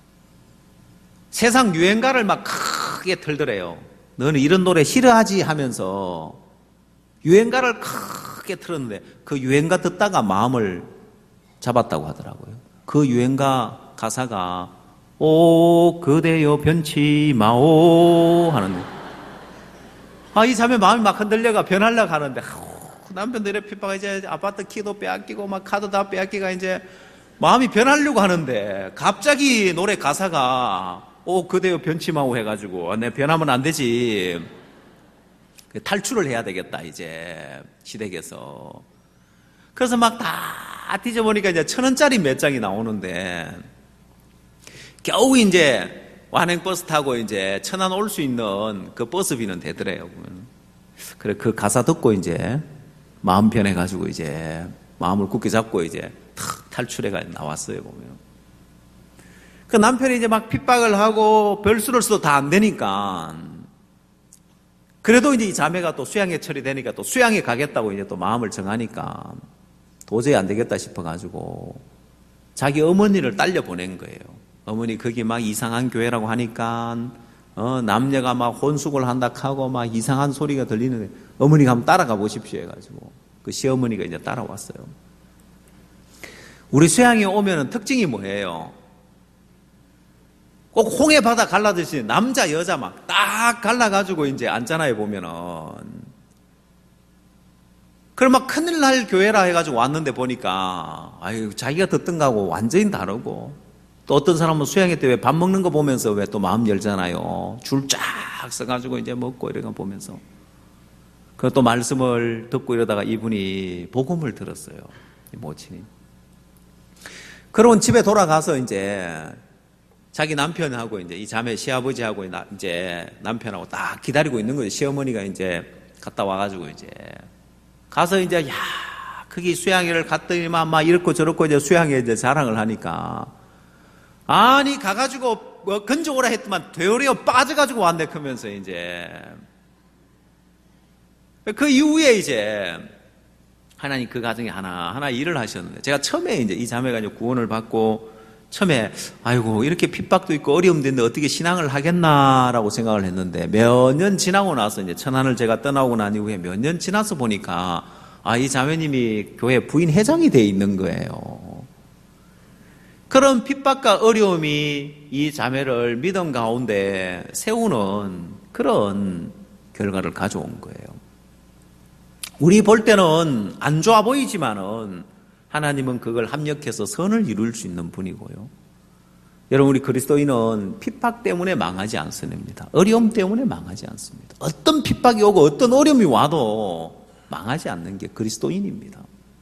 세상 유행가를 막 크게 틀더래요. 너는 이런 노래 싫어하지 하면서 유행가를 크게 틀었는데, 그 유행가 듣다가 마음을 잡았다고 하더라고요. 그 유행가 가사가 오 그대여 변치 마오 하는데, 아, 이 자매 마음이 막 흔들려가 변하려고 하는데, 남편들의 핍박이 이제 아파트 키도 빼앗기고 막 카드 다 빼앗기가 이제 마음이 변하려고 하는데, 갑자기 노래 가사가 오 그대여 변치 마오 해가지고, 내 변하면 안 되지, 탈출을 해야 되겠다 이제 시댁에서. 그래서 막 다 뒤져보니까 이제 천 원짜리 몇 장이 나오는데, 겨우 이제 완행버스 타고 이제 천안 올 수 있는 그 버스비는 되더래요. 그래, 그 가사 듣고 이제 마음 변해가지고 이제 마음을 굳게 잡고 이제 탁 탈출해가 나왔어요, 보면. 그 남편이 이제 막 핍박을 하고 별수를 써도 다 안 되니까, 그래도 이제 이 자매가 또 수양회 처리되니까 또 수양회 가겠다고 이제 또 마음을 정하니까 도저히 안 되겠다 싶어가지고 자기 어머니를 딸려 보낸 거예요. 어머니 거기 막 이상한 교회라고 하니까 어, 남녀가 막 혼숙을 한다 하고 막 이상한 소리가 들리는데 어머니가 한번 따라가 보십시오 해가지고 그 시어머니가 이제 따라왔어요. 우리 수양에 오면은 특징이 뭐예요? 꼭 홍해 바다 갈라듯이 남자 여자 막 딱 갈라가지고 이제 앉잖아요 보면은. 그럼 막 큰일 날 교회라 해가지고 왔는데 보니까 아유 자기가 듣던 거하고 완전히 다르고, 또 어떤 사람은 수양회 때 왜 밥 먹는 거 보면서 왜 또 마음 열잖아요. 줄 쫙 서가지고 이제 먹고 이런 거 보면서. 그 또 말씀을 듣고 이러다가 이분이 복음을 들었어요. 이 모친이. 그러고 집에 돌아가서 이제 자기 남편하고 이제 이 자매 시아버지하고 이제 남편하고 딱 기다리고 있는 거죠. 시어머니가 이제 갔다 와가지고 이제 가서 이제 야 거기 수양회를 갔더니만 막 이렇고 저렇고 이제 수양회 이제 자랑을 하니까, 아니 가가지고 뭐 건져오라 했더만 되어리어 빠져가지고 왔네 그러면서 이제 그 이후에 이제 하나님 그 가정에 하나 하나 일을 하셨는데, 제가 처음에 이제 이 자매가 이제 구원을 받고 처음에 아이고 이렇게 핍박도 있고 어려움도 있는데 어떻게 신앙을 하겠나라고 생각을 했는데, 몇 년 지나고 나서 이제 천안을 제가 떠나고 난 이후에 몇 년 지나서 보니까 아, 이 자매님이 교회 부인 회장이 돼 있는 거예요. 그런 핍박과 어려움이 이 자매를 믿음 가운데 세우는 그런 결과를 가져온 거예요. 우리 볼 때는 안 좋아 보이지만은 하나님은 그걸 합력해서 선을 이룰 수 있는 분이고요. 여러분, 우리 그리스도인은 핍박 때문에 망하지 않습니다. 어려움 때문에 망하지 않습니다. 어떤 핍박이 오고 어떤 어려움이 와도 망하지 않는 게 그리스도인입니다.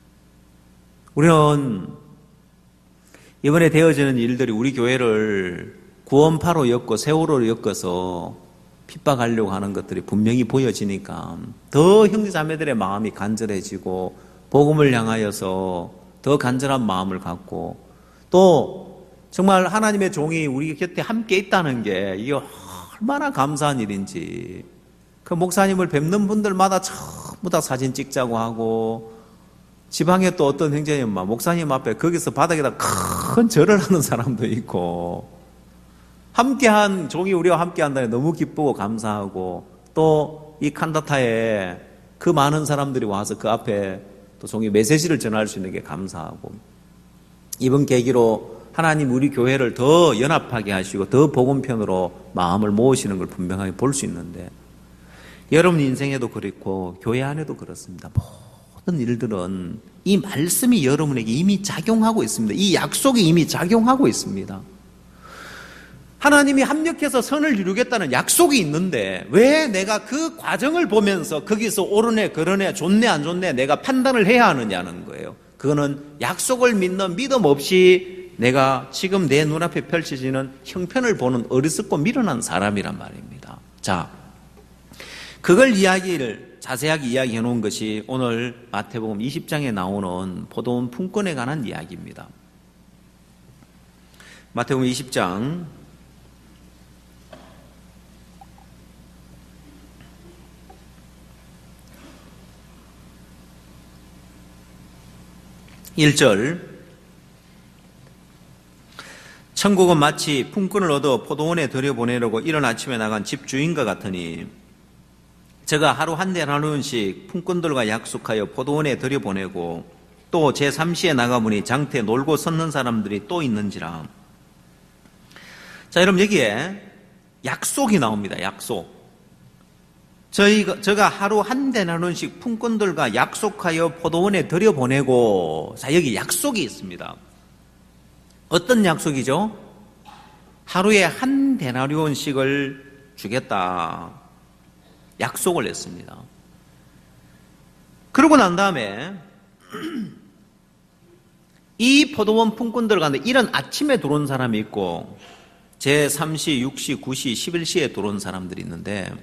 우리는 이번에 되어지는 일들이 우리 교회를 구원파로 엮고 세월호로 엮어서 핍박하려고 하는 것들이 분명히 보여지니까 더 형제자매들의 마음이 간절해지고 복음을 향하여서 더 간절한 마음을 갖고, 또 정말 하나님의 종이 우리 곁에 함께 있다는 게 이게 얼마나 감사한 일인지. 그 목사님을 뵙는 분들마다 전부 다 사진 찍자고 하고, 지방에 또 어떤 형제님 막 목사님 앞에 거기서 바닥에다 큰 절을 하는 사람도 있고, 함께한 종이 우리와 함께한다니 너무 기쁘고 감사하고, 또 이 칸다타에 그 많은 사람들이 와서 그 앞에 또 종이 메시지를 전할 수 있는 게 감사하고, 이번 계기로 하나님 우리 교회를 더 연합하게 하시고 더 복음편으로 마음을 모으시는 걸 분명하게 볼 수 있는데, 여러분 인생에도 그렇고 교회 안에도 그렇습니다. 모든 일들은 이 말씀이 여러분에게 이미 작용하고 있습니다. 이 약속이 이미 작용하고 있습니다. 하나님이 합력해서 선을 이루겠다는 약속이 있는데 왜 내가 그 과정을 보면서 거기서 옳으네 그러네 좋네 안 좋네 내가 판단을 해야 하느냐는 거예요. 그거는 약속을 믿는 믿음 없이 내가 지금 내 눈앞에 펼쳐지는 형편을 보는 어리석고 미련한 사람이란 말입니다. 자, 그걸 이야기를 자세하게 이야기해 놓은 것이 오늘 마태복음 이십 장에 나오는 포도원 품권에 관한 이야기입니다. 마태복음 이십 장 일 절, 천국은 마치 품꾼을 얻어 포도원에 들여보내려고 이른 아침에 나간 집주인과 같으니 저가 하루 한 데나리온씩 품꾼들과 약속하여 포도원에 들여보내고 또 제삼 시에 나가보니 장터에 놀고 섰는 사람들이 또 있는지라. 자, 여러분 여기에 약속이 나옵니다. 약속. 저희가, 저가 하루 한 데나리온씩 품꾼들과 약속하여 포도원에 들여보내고, 자, 여기 약속이 있습니다. 어떤 약속이죠? 하루에 한 데나리온씩을 주겠다. 약속을 했습니다. 그러고 난 다음에 이 포도원 품꾼들 가운데 이런 아침에 들어온 사람이 있고 제삼 시, 육 시, 구 시, 십일 시에 들어온 사람들이 있는데,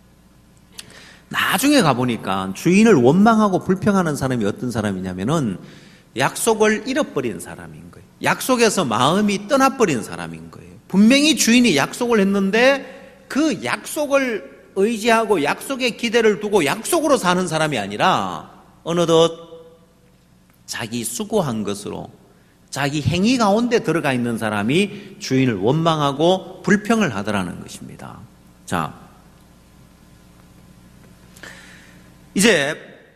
나중에 가보니까 주인을 원망하고 불평하는 사람이 어떤 사람이냐면은 약속을 잃어버린 사람인 거예요. 약속에서 마음이 떠나버린 사람인 거예요. 분명히 주인이 약속을 했는데 그 약속을 의지하고 약속에 기대를 두고 약속으로 사는 사람이 아니라 어느덧 자기 수고한 것으로 자기 행위 가운데 들어가 있는 사람이 주인을 원망하고 불평을 하더라는 것입니다. 자, 이제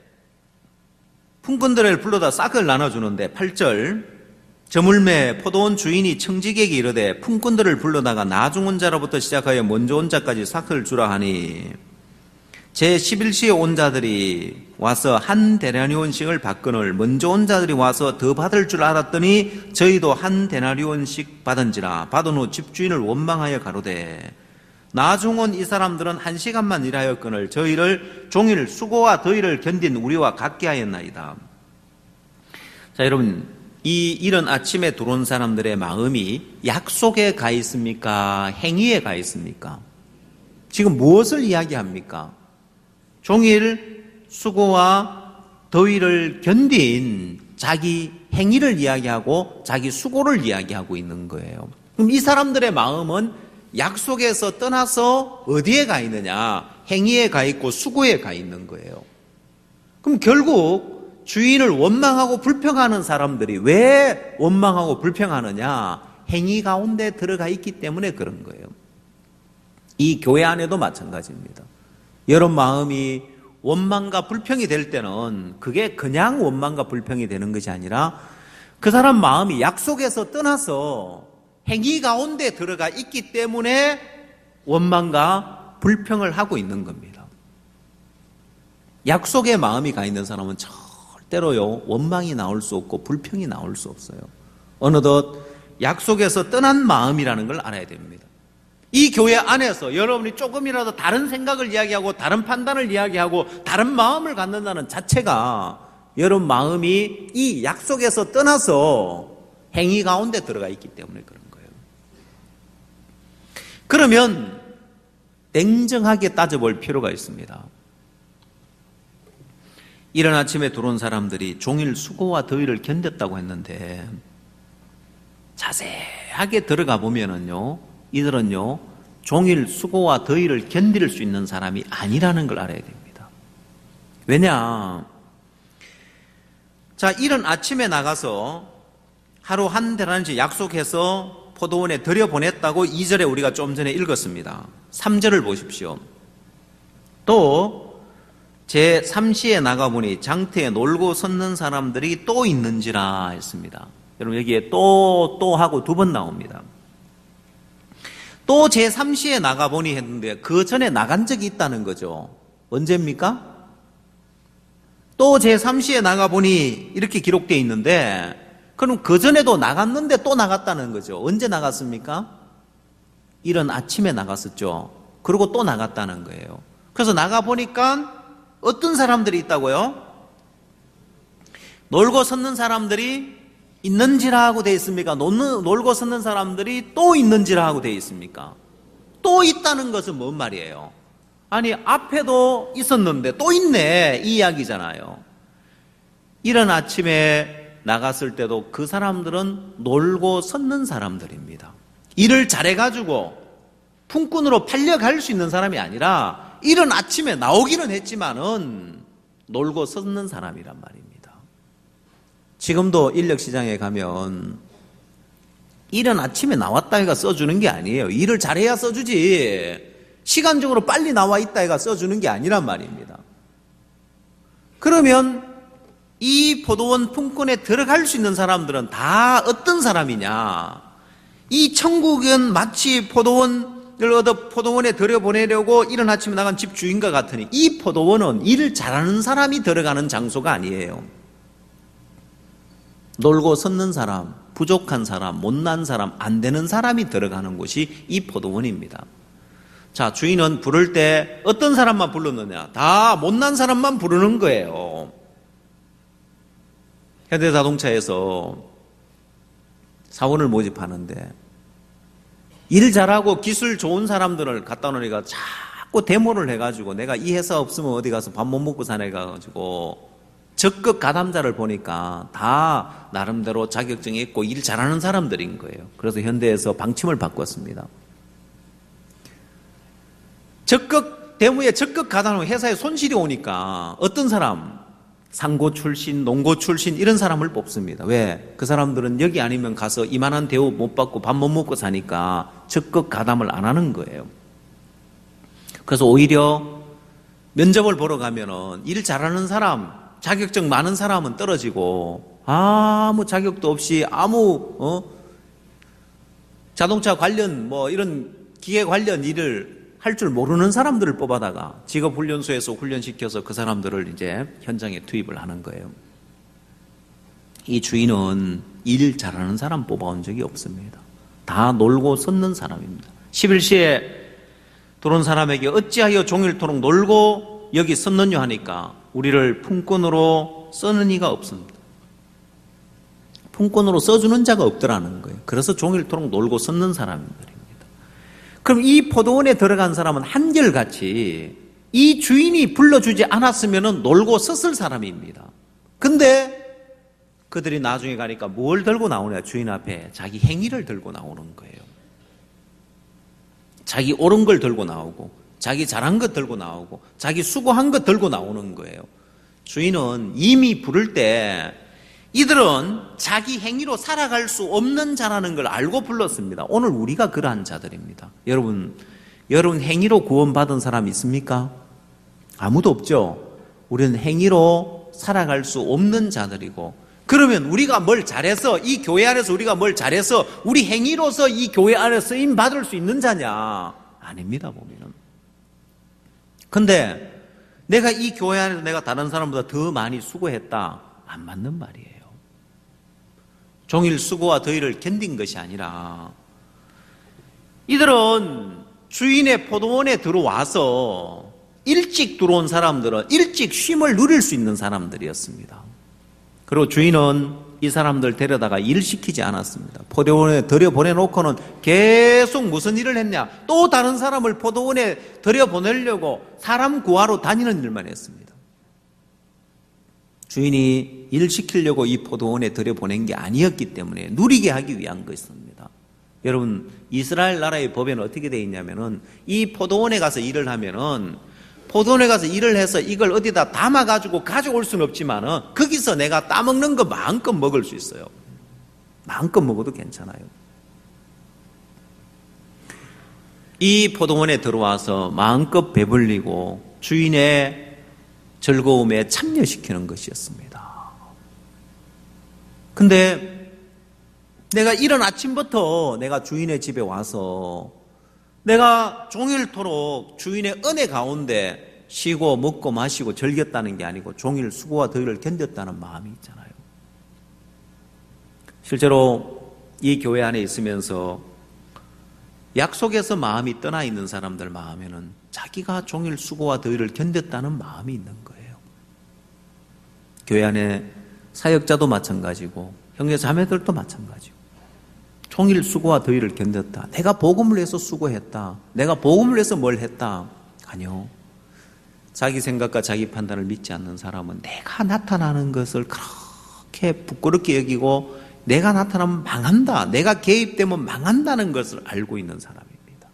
품꾼들을 불러다 싹을 나눠주는데 팔 절 저물매 포도원 주인이 청지기에게 이르되 품꾼들을 불러다가 나중 온 자로부터 시작하여 먼저 온 자까지 싹을 주라 하니 제십일 시에 온 자들이 와서 한 데나리온씩을 받거늘 먼저 온 자들이 와서 더 받을 줄 알았더니 저희도 한 데나리온씩 받은지라. 받은 후 집주인을 원망하여 가로되 나중 온 이 사람들은 한 시간만 일하였거늘 저희를 종일 수고와 더위를 견딘 우리와 같게 하였나이다. 자, 여러분, 이 이른 아침에 들어온 사람들의 마음이 약속에 가 있습니까? 행위에 가 있습니까? 지금 무엇을 이야기합니까? 종일 수고와 더위를 견딘 자기 행위를 이야기하고 자기 수고를 이야기하고 있는 거예요. 그럼 이 사람들의 마음은 약속에서 떠나서 어디에 가 있느냐? 행위에 가 있고 수고에 가 있는 거예요. 그럼 결국 주인을 원망하고 불평하는 사람들이 왜 원망하고 불평하느냐? 행위 가운데 들어가 있기 때문에 그런 거예요. 이 교회 안에도 마찬가지입니다. 여러분 마음이 원망과 불평이 될 때는 그게 그냥 원망과 불평이 되는 것이 아니라 그 사람 마음이 약속에서 떠나서 행위 가운데 들어가 있기 때문에 원망과 불평을 하고 있는 겁니다. 약속에 마음이 가 있는 사람은 절대로요 원망이 나올 수 없고 불평이 나올 수 없어요. 어느덧 약속에서 떠난 마음이라는 걸 알아야 됩니다. 이 교회 안에서 여러분이 조금이라도 다른 생각을 이야기하고 다른 판단을 이야기하고 다른 마음을 갖는다는 자체가 여러분 마음이 이 약속에서 떠나서 행위 가운데 들어가 있기 때문에 그런 거예요. 그러면 냉정하게 따져볼 필요가 있습니다. 이른 아침에 들어온 사람들이 종일 수고와 더위를 견뎠다고 했는데 자세하게 들어가 보면은요 이들은요 종일 수고와 더위를 견딜 수 있는 사람이 아니라는 걸 알아야 됩니다. 왜냐? 자, 이른 아침에 나가서 하루 한 대라는지 약속해서 포도원에 들여보냈다고 이 절에 우리가 좀 전에 읽었습니다. 삼 절을 보십시오. 또 제삼 시에 나가보니 장터에 놀고 섰는 사람들이 또 있는지라 했습니다. 여러분 여기에 또, 또 하고 두 번 나옵니다. 또 제삼 시에 나가보니 했는데 그 전에 나간 적이 있다는 거죠. 언제입니까? 또 제삼 시에 나가보니 이렇게 기록되어 있는데 그럼 그 전에도 나갔는데 또 나갔다는 거죠. 언제 나갔습니까? 이른 아침에 나갔었죠. 그리고 또 나갔다는 거예요. 그래서 나가보니까 어떤 사람들이 있다고요? 놀고 섰는 사람들이 있는지라 하고 되어 있습니까? 놀고 섰는 사람들이 또 있는지라 하고 되어 있습니까? 또 있다는 것은 뭔 말이에요? 아니 앞에도 있었는데 또 있네 이 이야기잖아요. 이른 아침에 나갔을 때도 그 사람들은 놀고 섰는 사람들입니다. 일을 잘해가지고 품꾼으로 팔려갈 수 있는 사람이 아니라 이른 아침에 나오기는 했지만은 놀고 섰는 사람이란 말입니다. 지금도 인력시장에 가면 이른 아침에 나왔다 해가 써주는 게 아니에요. 일을 잘해야 써주지 시간적으로 빨리 나와 있다 해가 써주는 게 아니란 말입니다. 그러면 이 포도원 품꾼에 들어갈 수 있는 사람들은 다 어떤 사람이냐? 이 천국은 마치 포도원을 얻어 포도원에 들여보내려고 이른 아침에 나간 집 주인과 같으니 이 포도원은 일을 잘하는 사람이 들어가는 장소가 아니에요. 놀고 섰는 사람, 부족한 사람, 못난 사람, 안 되는 사람이 들어가는 곳이 이 포도원입니다. 자, 주인은 부를 때 어떤 사람만 불렀느냐? 다 못난 사람만 부르는 거예요. 현대자동차에서 사원을 모집하는데 일 잘하고 기술 좋은 사람들을 갖다 놓으니까 자꾸 데모를 해가지고 내가 이 회사 없으면 어디 가서 밥 못 먹고 사네 가지고 적극 가담자를 보니까 다 나름대로 자격증이 있고 일 잘하는 사람들인 거예요. 그래서 현대에서 방침을 바꿨습니다. 적극 데모에 적극 가담하면 회사에 손실이 오니까 어떤 사람 상고 출신, 농고 출신 이런 사람을 뽑습니다. 왜? 그 사람들은 여기 아니면 가서 이만한 대우 못 받고 밥 못 먹고 사니까 적극 가담을 안 하는 거예요. 그래서 오히려 면접을 보러 가면은 일 잘하는 사람, 자격증 많은 사람은 떨어지고 아무 자격도 없이 아무 어? 자동차 관련 뭐 이런 기계 관련 일을 할 줄 모르는 사람들을 뽑아다가 직업훈련소에서 훈련시켜서 그 사람들을 이제 현장에 투입을 하는 거예요. 이 주인은 일 잘하는 사람 뽑아온 적이 없습니다. 다 놀고 섰는 사람입니다. 십일 시에 들어온 사람에게 어찌하여 종일토록 놀고 여기 섰느냐 하니까 우리를 품꾼으로 써는 이가 없습니다. 품꾼으로 써주는 자가 없더라는 거예요. 그래서 종일토록 놀고 섰는 사람들입니다. 그럼 이 포도원에 들어간 사람은 한결같이 이 주인이 불러주지 않았으면 놀고 섰을 사람입니다. 근데 그들이 나중에 가니까 뭘 들고 나오냐? 주인 앞에 자기 행위를 들고 나오는 거예요. 자기 옳은 걸 들고 나오고 자기 잘한 것 들고 나오고 자기 수고한 것 들고 나오는 거예요. 주인은 이미 부를 때 이들은 자기 행위로 살아갈 수 없는 자라는 걸 알고 불렀습니다. 오늘 우리가 그러한 자들입니다. 여러분, 여러분 행위로 구원받은 사람 있습니까? 아무도 없죠. 우리는 행위로 살아갈 수 없는 자들이고, 그러면 우리가 뭘 잘해서, 이 교회 안에서 우리가 뭘 잘해서 우리 행위로서 이 교회 안에 쓰임 받을 수 있는 자냐? 아닙니다, 보면은. 근데 내가 이 교회 안에서 내가 다른 사람보다 더 많이 수고했다. 안 맞는 말이에요. 종일 수고와 더위를 견딘 것이 아니라 이들은 주인의 포도원에 들어와서 일찍 들어온 사람들은 일찍 쉼을 누릴 수 있는 사람들이었습니다. 그리고 주인은 이 사람들 데려다가 일 시키지 않았습니다. 포도원에 들여보내놓고는 계속 무슨 일을 했냐? 또 다른 사람을 포도원에 들여보내려고 사람 구하러 다니는 일만 했습니다. 주인이 일 시키려고 이 포도원에 들여보낸 게 아니었기 때문에 누리게 하기 위한 것입니다. 여러분, 이스라엘 나라의 법에는 어떻게 되어 있냐면은 이 포도원에 가서 일을 하면은 포도원에 가서 일을 해서 이걸 어디다 담아가지고 가져올 수는 없지만은 거기서 내가 따먹는 거 마음껏 먹을 수 있어요. 마음껏 먹어도 괜찮아요. 이 포도원에 들어와서 마음껏 배불리고 주인의 즐거움에 참여시키는 것이었습니다. 근데 내가 이른 아침부터 내가 주인의 집에 와서 내가 종일토록 주인의 은혜 가운데 쉬고 먹고 마시고 즐겼다는 게 아니고 종일 수고와 더위를 견뎠다는 마음이 있잖아요. 실제로 이 교회 안에 있으면서 약속에서 마음이 떠나 있는 사람들 마음에는 자기가 종일 수고와 더위를 견뎠다는 마음이 있는 거예요. 교회 안에 사역자도 마찬가지고 형제 자매들도 마찬가지고 종일 수고와 더위를 견뎠다. 내가 복음을 위해서 수고했다. 내가 복음을 위해서 뭘 했다. 아니요. 자기 생각과 자기 판단을 믿지 않는 사람은 내가 나타나는 것을 그렇게 부끄럽게 여기고 내가 나타나면 망한다. 내가 개입되면 망한다는 것을 알고 있는 사람입니다.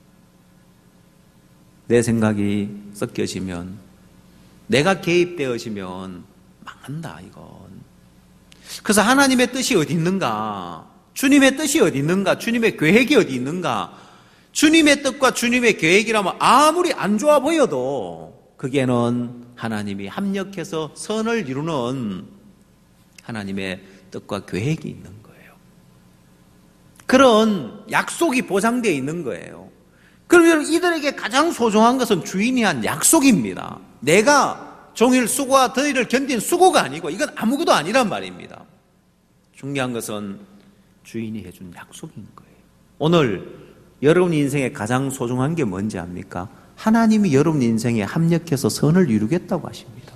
내 생각이 섞여지면 내가 개입되어지면 망한다, 이건. 그래서 하나님의 뜻이 어디 있는가? 주님의 뜻이 어디 있는가? 주님의 계획이 어디 있는가? 주님의 뜻과 주님의 계획이라면 아무리 안 좋아 보여도 거기에는 하나님이 합력해서 선을 이루는 하나님의 뜻과 계획이 있는 거예요. 그런 약속이 보장되어 있는 거예요. 그러면 이들에게 가장 소중한 것은 주인이 한 약속입니다. 내가 종일 수고와 더위를 견딘 수고가 아니고 이건 아무것도 아니란 말입니다. 중요한 것은 주인이 해준 약속인 거예요. 오늘 여러분 인생에 가장 소중한 게 뭔지 압니까? 하나님이 여러분 인생에 합력해서 선을 이루겠다고 하십니다.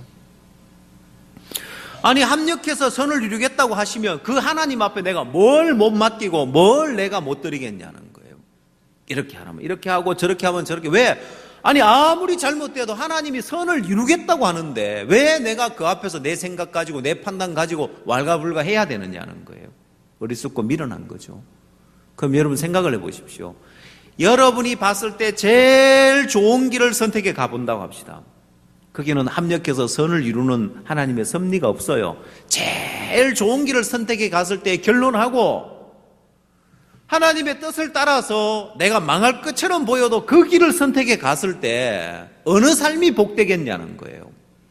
아니, 합력해서 선을 이루겠다고 하시면 그 하나님 앞에 내가 뭘 못 맡기고 뭘 내가 못 드리겠냐는 거예요. 이렇게 하면 이렇게 하고 저렇게 하면 저렇게. 왜? 아니, 아무리 잘못돼도 하나님이 선을 이루겠다고 하는데 왜 내가 그 앞에서 내 생각 가지고 내 판단 가지고 왈가불가 해야 되느냐는 거예요. 어리석고 미련한 거죠. 그럼 여러분 생각을 해보십시오. 여러분이 봤을 때 제일 좋은 길을 선택해 가본다고 합시다. 거기는 합력해서 선을 이루는 하나님의 섭리가 없어요. 제일 좋은 길을 선택해 갔을 때 결론하고 하나님의 뜻을 따라서 내가 망할 것처럼 보여도 그 길을 선택해 갔을 때 어느 삶이 복되겠냐는 거예요.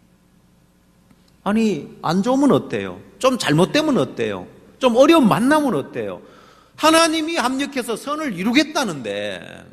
아니, 안 좋으면 어때요? 좀 잘못되면 어때요? 좀 어려운 만나면 어때요? 하나님이 합력해서 선을 이루겠다는데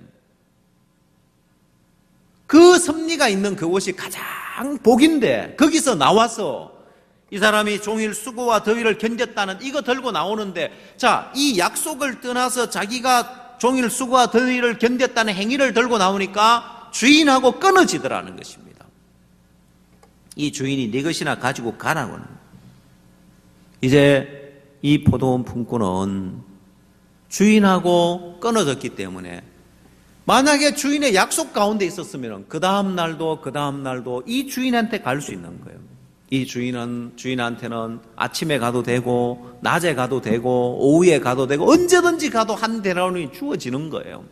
그 섭리가 있는 그곳이 가장 복인데 거기서 나와서 이 사람이 종일 수고와 더위를 견뎠다는 이거 들고 나오는데, 자, 이 약속을 떠나서 자기가 종일 수고와 더위를 견뎠다는 행위를 들고 나오니까 주인하고 끊어지더라는 것입니다. 이 주인이 네 것이나 가지고 가라고 하는 거예요. 이제 이 포도원 품꾼은 주인하고 끊어졌기 때문에 만약에 주인의 약속 가운데 있었으면 그 다음 날도 그 다음 날도 이 주인한테 갈 수 있는 거예요. 이 주인은, 주인한테는 아침에 가도 되고, 낮에 가도 되고, 오후에 가도 되고, 언제든지 가도 한 데나리온이 주어지는 거예요.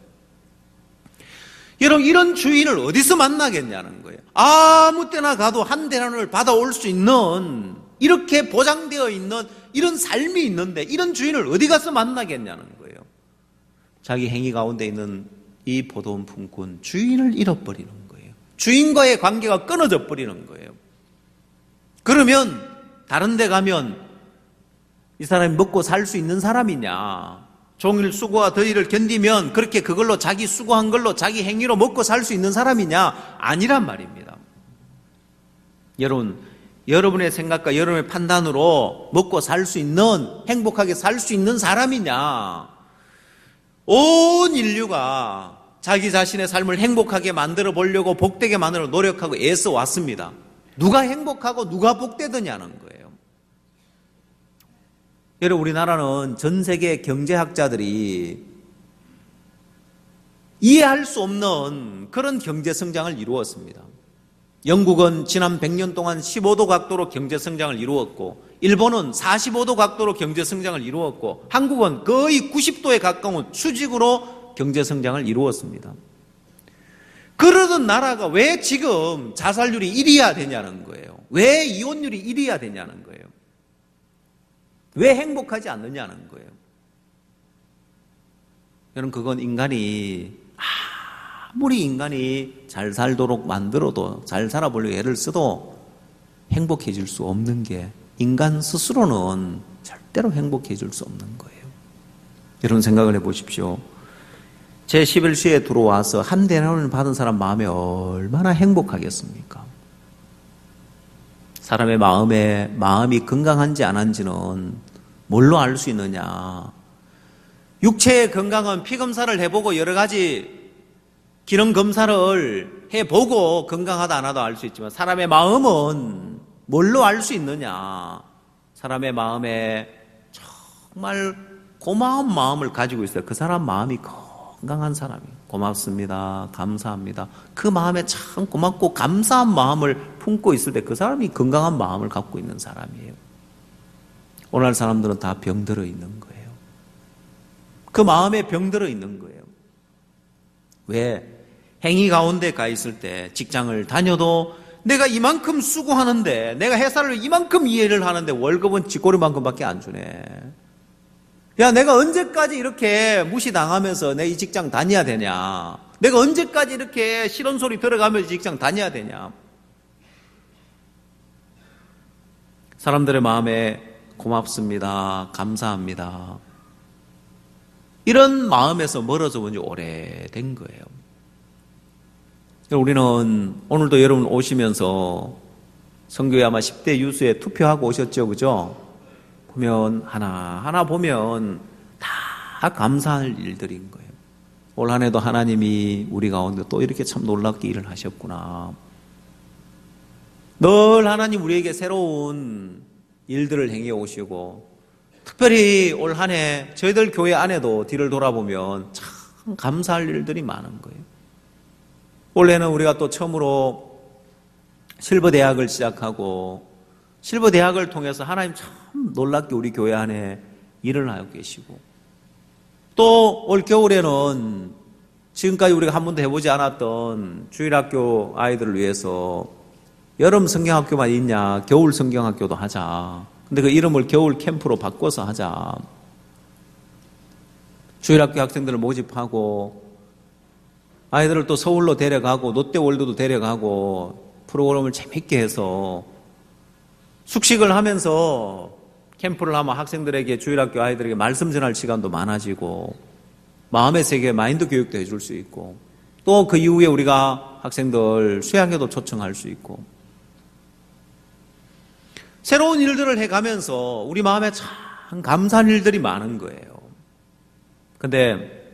여러분, 이런 주인을 어디서 만나겠냐는 거예요. 아무 때나 가도 한 데나리온을 받아올 수 있는, 이렇게 보장되어 있는 이런 삶이 있는데, 이런 주인을 어디 가서 만나겠냐는 거예요. 자기 행위 가운데 있는 이 포도원 품꾼, 주인을 잃어버리는 거예요. 주인과의 관계가 끊어져 버리는 거예요. 그러면 다른 데 가면 이 사람이 먹고 살 수 있는 사람이냐? 종일 수고와 더위를 견디면 그렇게 그걸로 자기 수고한 걸로 자기 행위로 먹고 살 수 있는 사람이냐? 아니란 말입니다. 여러분, 여러분의 생각과 여러분의 판단으로 먹고 살 수 있는, 행복하게 살 수 있는 사람이냐? 온 인류가 자기 자신의 삶을 행복하게 만들어 보려고 복되게 만들어 노력하고 애써 왔습니다. 누가 행복하고 누가 복되느냐는 거예요. 여러분, 우리나라는 전 세계 경제학자들이 이해할 수 없는 그런 경제 성장을 이루었습니다. 영국은 지난 백 년 동안 십오 도 각도로 경제 성장을 이루었고, 일본은 사십오 도 각도로 경제 성장을 이루었고, 한국은 거의 구십 도에 가까운 수직으로 경제 성장을 이루었습니다. 그러던 나라가 왜 지금 자살률이 일이어야 되냐는 거예요. 왜 이혼율이 일이어야 되냐는 거예요. 왜 행복하지 않느냐는 거예요. 여러분, 그건 인간이 아무리 인간이 잘 살도록 만들어도, 잘 살아보려고 애를 써도 행복해질 수 없는 게, 인간 스스로는 절대로 행복해질 수 없는 거예요. 여러분, 생각을 해보십시오. 제십일 시에 들어와서 한 데나리온을 받은 사람 마음에 얼마나 행복하겠습니까? 사람의 마음에, 마음이 건강한지 안 한지는 뭘로 알 수 있느냐? 육체의 건강은 피검사를 해보고 여러 가지 기능 검사를 해보고 건강하다 안 하다 알 수 있지만, 사람의 마음은 뭘로 알 수 있느냐? 사람의 마음에 정말 고마운 마음을 가지고 있어요. 그 사람 마음이 건강한 사람이 고맙습니다, 감사합니다, 그 마음에 참 고맙고 감사한 마음을 품고 있을 때 그 사람이 건강한 마음을 갖고 있는 사람이에요. 오늘날 사람들은 다 병들어 있는 거예요. 그 마음에 병들어 있는 거예요. 왜? 행위 가운데 가 있을 때 직장을 다녀도 내가 이만큼 수고하는데, 내가 회사를 이만큼 이해를 하는데 월급은 쥐꼬리만큼밖에 안 주네. 야, 내가 언제까지 이렇게 무시당하면서 내 이 직장 다녀야 되냐? 내가 언제까지 이렇게 싫은 소리 들어가면서 직장 다녀야 되냐? 사람들의 마음에 고맙습니다, 감사합니다, 이런 마음에서 멀어져 본 지 오래된 거예요. 우리는 오늘도 여러분 오시면서 선교회 아마 십 대 유수에 투표하고 오셨죠, 그죠? 보면 하나하나 보면 다 감사할 일들인 거예요. 올 한 해도 하나님이 우리 가운데 또 이렇게 참 놀랍게 일을 하셨구나. 늘 하나님 우리에게 새로운 일들을 행해 오시고, 특별히 올 한 해 저희들 교회 안에도 뒤를 돌아보면 참 감사할 일들이 많은 거예요. 올해는 우리가 또 처음으로 실버 대학을 시작하고, 실버 대학을 통해서 하나님 참 놀랍게 우리 교회 안에 일을 하고 계시고, 또 올 겨울에는 지금까지 우리가 한 번도 해보지 않았던 주일학교 아이들을 위해서 여름 성경학교만 있냐, 겨울 성경학교도 하자. 근데 그 이름을 겨울 캠프로 바꿔서 하자. 주일학교 학생들을 모집하고 아이들을 또 서울로 데려가고 롯데월드도 데려가고 프로그램을 재밌게 해서 숙식을 하면서 캠프를 하면 학생들에게 주일학교 아이들에게 말씀 전할 시간도 많아지고 마음의 세계 마인드 교육도 해줄 수 있고 또 그 이후에 우리가 학생들 수양회도 초청할 수 있고 새로운 일들을 해가면서 우리 마음에 참 감사한 일들이 많은 거예요. 근데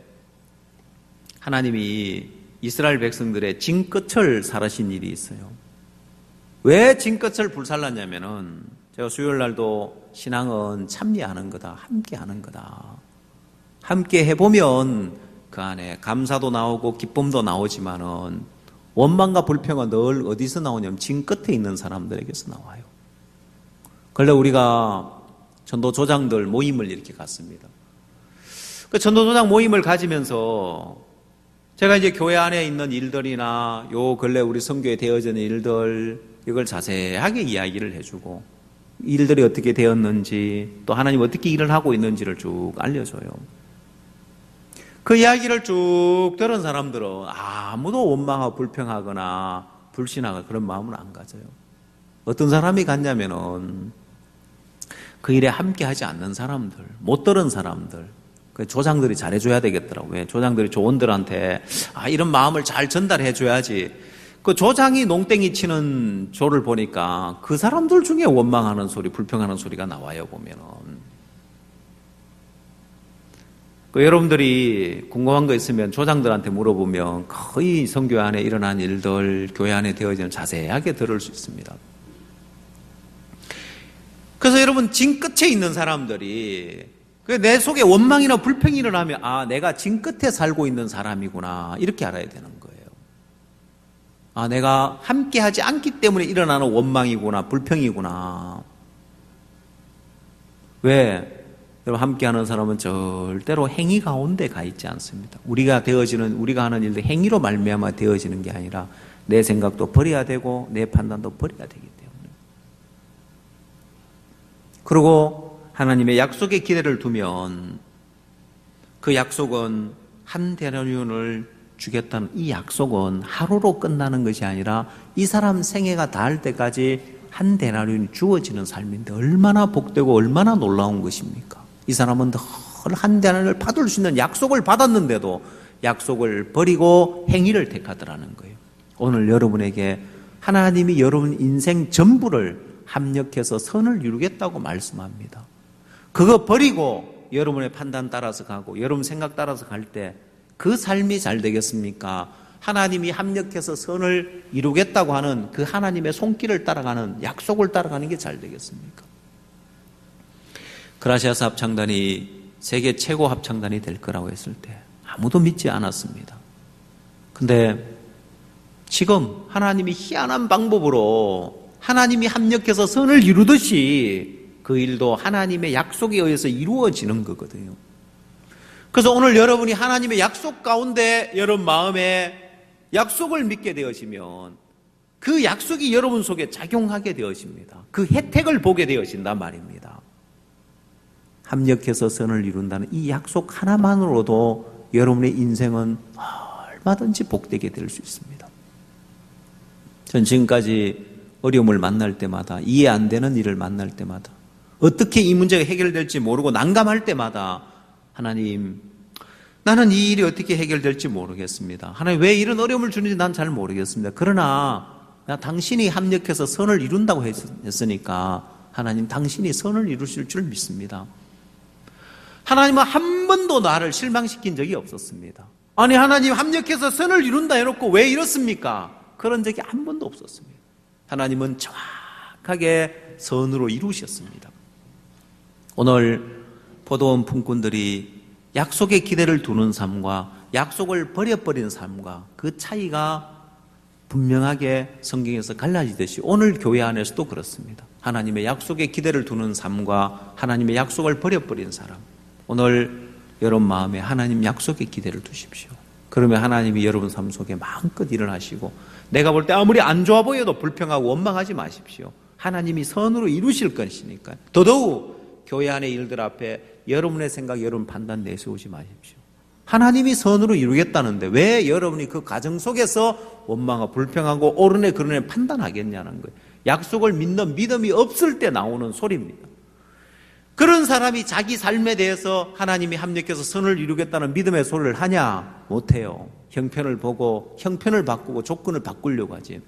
하나님이 이스라엘 백성들의 징끝을 살으신 일이 있어요. 왜 징끝을 불살랐냐면은 제가 수요일 날도 신앙은 참여하는 거다, 함께 하는 거다. 함께 해보면 그 안에 감사도 나오고 기쁨도 나오지만은 원망과 불평은 늘 어디서 나오냐면 징끝에 있는 사람들에게서 나와요. 그런데 우리가 전도조장들 모임을 이렇게 갔습니다. 그 전도조장 모임을 가지면서 제가 이제 교회 안에 있는 일들이나 요 근래 우리 선교에 되어지는 일들 이걸 자세하게 이야기를 해주고 일들이 어떻게 되었는지 또 하나님 어떻게 일을 하고 있는지를 쭉 알려줘요. 그 이야기를 쭉 들은 사람들은 아무도 원망하고 불평하거나 불신하거나 그런 마음은 안 가져요. 어떤 사람이 갔냐면은 그 일에 함께 하지 않는 사람들, 못 들은 사람들, 그 조장들이 잘해줘야 되겠더라고요. 조장들이 조원들한테 아, 이런 마음을 잘 전달해줘야지. 그 조장이 농땡이 치는 조를 보니까 그 사람들 중에 원망하는 소리, 불평하는 소리가 나와요, 보면은. 그 여러분들이 궁금한 거 있으면 조장들한테 물어보면 거의 선교 안에 일어난 일들, 교회 안에 되어지는 자세하게 들을 수 있습니다. 그래서 여러분, 징 끝에 있는 사람들이 내 속에 원망이나 불평이 일어나면 아, 내가 징 끝에 살고 있는 사람이구나 이렇게 알아야 되는 거예요. 아, 내가 함께 하지 않기 때문에 일어나는 원망이구나, 불평이구나. 왜? 여러분, 함께하는 사람은 절대로 행위 가운데 가 있지 않습니다. 우리가 되어지는, 우리가 하는 일도 행위로 말미암아 되어지는 게 아니라 내 생각도 버려야 되고 내 판단도 버려야 되기 때문에. 그리고 하나님의 약속의 기대를 두면 그 약속은 한 데나리온을 주겠다는 이 약속은 하루로 끝나는 것이 아니라 이 사람 생애가 닿을 때까지 한 데나리온이 주어지는 삶인데 얼마나 복되고 얼마나 놀라운 것입니까? 이 사람은 늘 한 데나리온을 받을 수 있는 약속을 받았는데도 약속을 버리고 행위를 택하더라는 거예요. 오늘 여러분에게 하나님이 여러분 인생 전부를 합력해서 선을 이루겠다고 말씀합니다. 그거 버리고 여러분의 판단 따라서 가고 여러분 생각 따라서 갈 때 그 삶이 잘 되겠습니까? 하나님이 합력해서 선을 이루겠다고 하는 그 하나님의 손길을 따라가는 약속을 따라가는 게 잘 되겠습니까? 그라시아스 합창단이 세계 최고 합창단이 될 거라고 했을 때 아무도 믿지 않았습니다. 근데 지금 하나님이 희한한 방법으로 하나님이 합력해서 선을 이루듯이 그 일도 하나님의 약속에 의해서 이루어지는 거거든요. 그래서 오늘 여러분이 하나님의 약속 가운데 여러분 마음에 약속을 믿게 되어지면 그 약속이 여러분 속에 작용하게 되어집니다. 그 혜택을 보게 되어진단 말입니다. 합력해서 선을 이룬다는 이 약속 하나만으로도 여러분의 인생은 얼마든지 복되게 될 수 있습니다. 전 지금까지 어려움을 만날 때마다 이해 안 되는 일을 만날 때마다 어떻게 이 문제가 해결될지 모르고 난감할 때마다 하나님, 나는 이 일이 어떻게 해결될지 모르겠습니다. 하나님, 왜 이런 어려움을 주는지 난 잘 모르겠습니다. 그러나 나 당신이 합력해서 선을 이룬다고 했으니까 하나님, 당신이 선을 이루실 줄 믿습니다. 하나님은 한 번도 나를 실망시킨 적이 없었습니다. 아니, 하나님 합력해서 선을 이룬다 해놓고 왜 이렇습니까? 그런 적이 한 번도 없었습니다. 하나님은 정확하게 선으로 이루셨습니다. 오늘 포도원 품꾼들이 약속의 기대를 두는 삶과 약속을 버려버린 삶과 그 차이가 분명하게 성경에서 갈라지듯이 오늘 교회 안에서도 그렇습니다. 하나님의 약속의 기대를 두는 삶과 하나님의 약속을 버려버린 사람. 오늘 여러분 마음에 하나님 약속의 기대를 두십시오. 그러면 하나님이 여러분 삶 속에 마음껏 일을 하시고 내가 볼 때 아무리 안 좋아 보여도 불평하고 원망하지 마십시오. 하나님이 선으로 이루실 것이니까. 더더욱 교회 안의 일들 앞에 여러분의 생각, 여러분 판단 내세우지 마십시오. 하나님이 선으로 이루겠다는데 왜 여러분이 그 가정 속에서 원망하고 불평하고 옳으네 그러네 판단하겠냐는 거예요. 약속을 믿는 믿음이 없을 때 나오는 소리입니다. 그런 사람이 자기 삶에 대해서 하나님이 합력해서 선을 이루겠다는 믿음의 소리를 하냐? 못해요. 형편을 보고 형편을 바꾸고 조건을 바꾸려고 하지.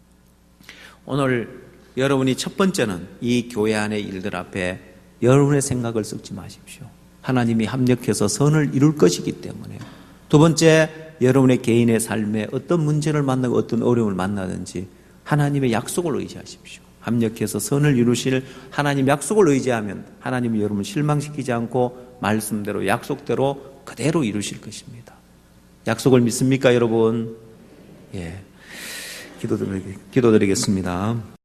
오늘 여러분이 첫 번째는 이 교회 안의 일들 앞에 여러분의 생각을 섞지 마십시오. 하나님이 합력해서 선을 이룰 것이기 때문에. 두 번째, 여러분의 개인의 삶에 어떤 문제를 만나고 어떤 어려움을 만나든지 하나님의 약속을 의지하십시오. 합력해서 선을 이루실 하나님 약속을 의지하면 하나님이 여러분을 실망시키지 않고 말씀대로 약속대로 그대로 이루실 것입니다. 약속을 믿습니까, 여러분? 예. 기도드리, 기도드리겠습니다.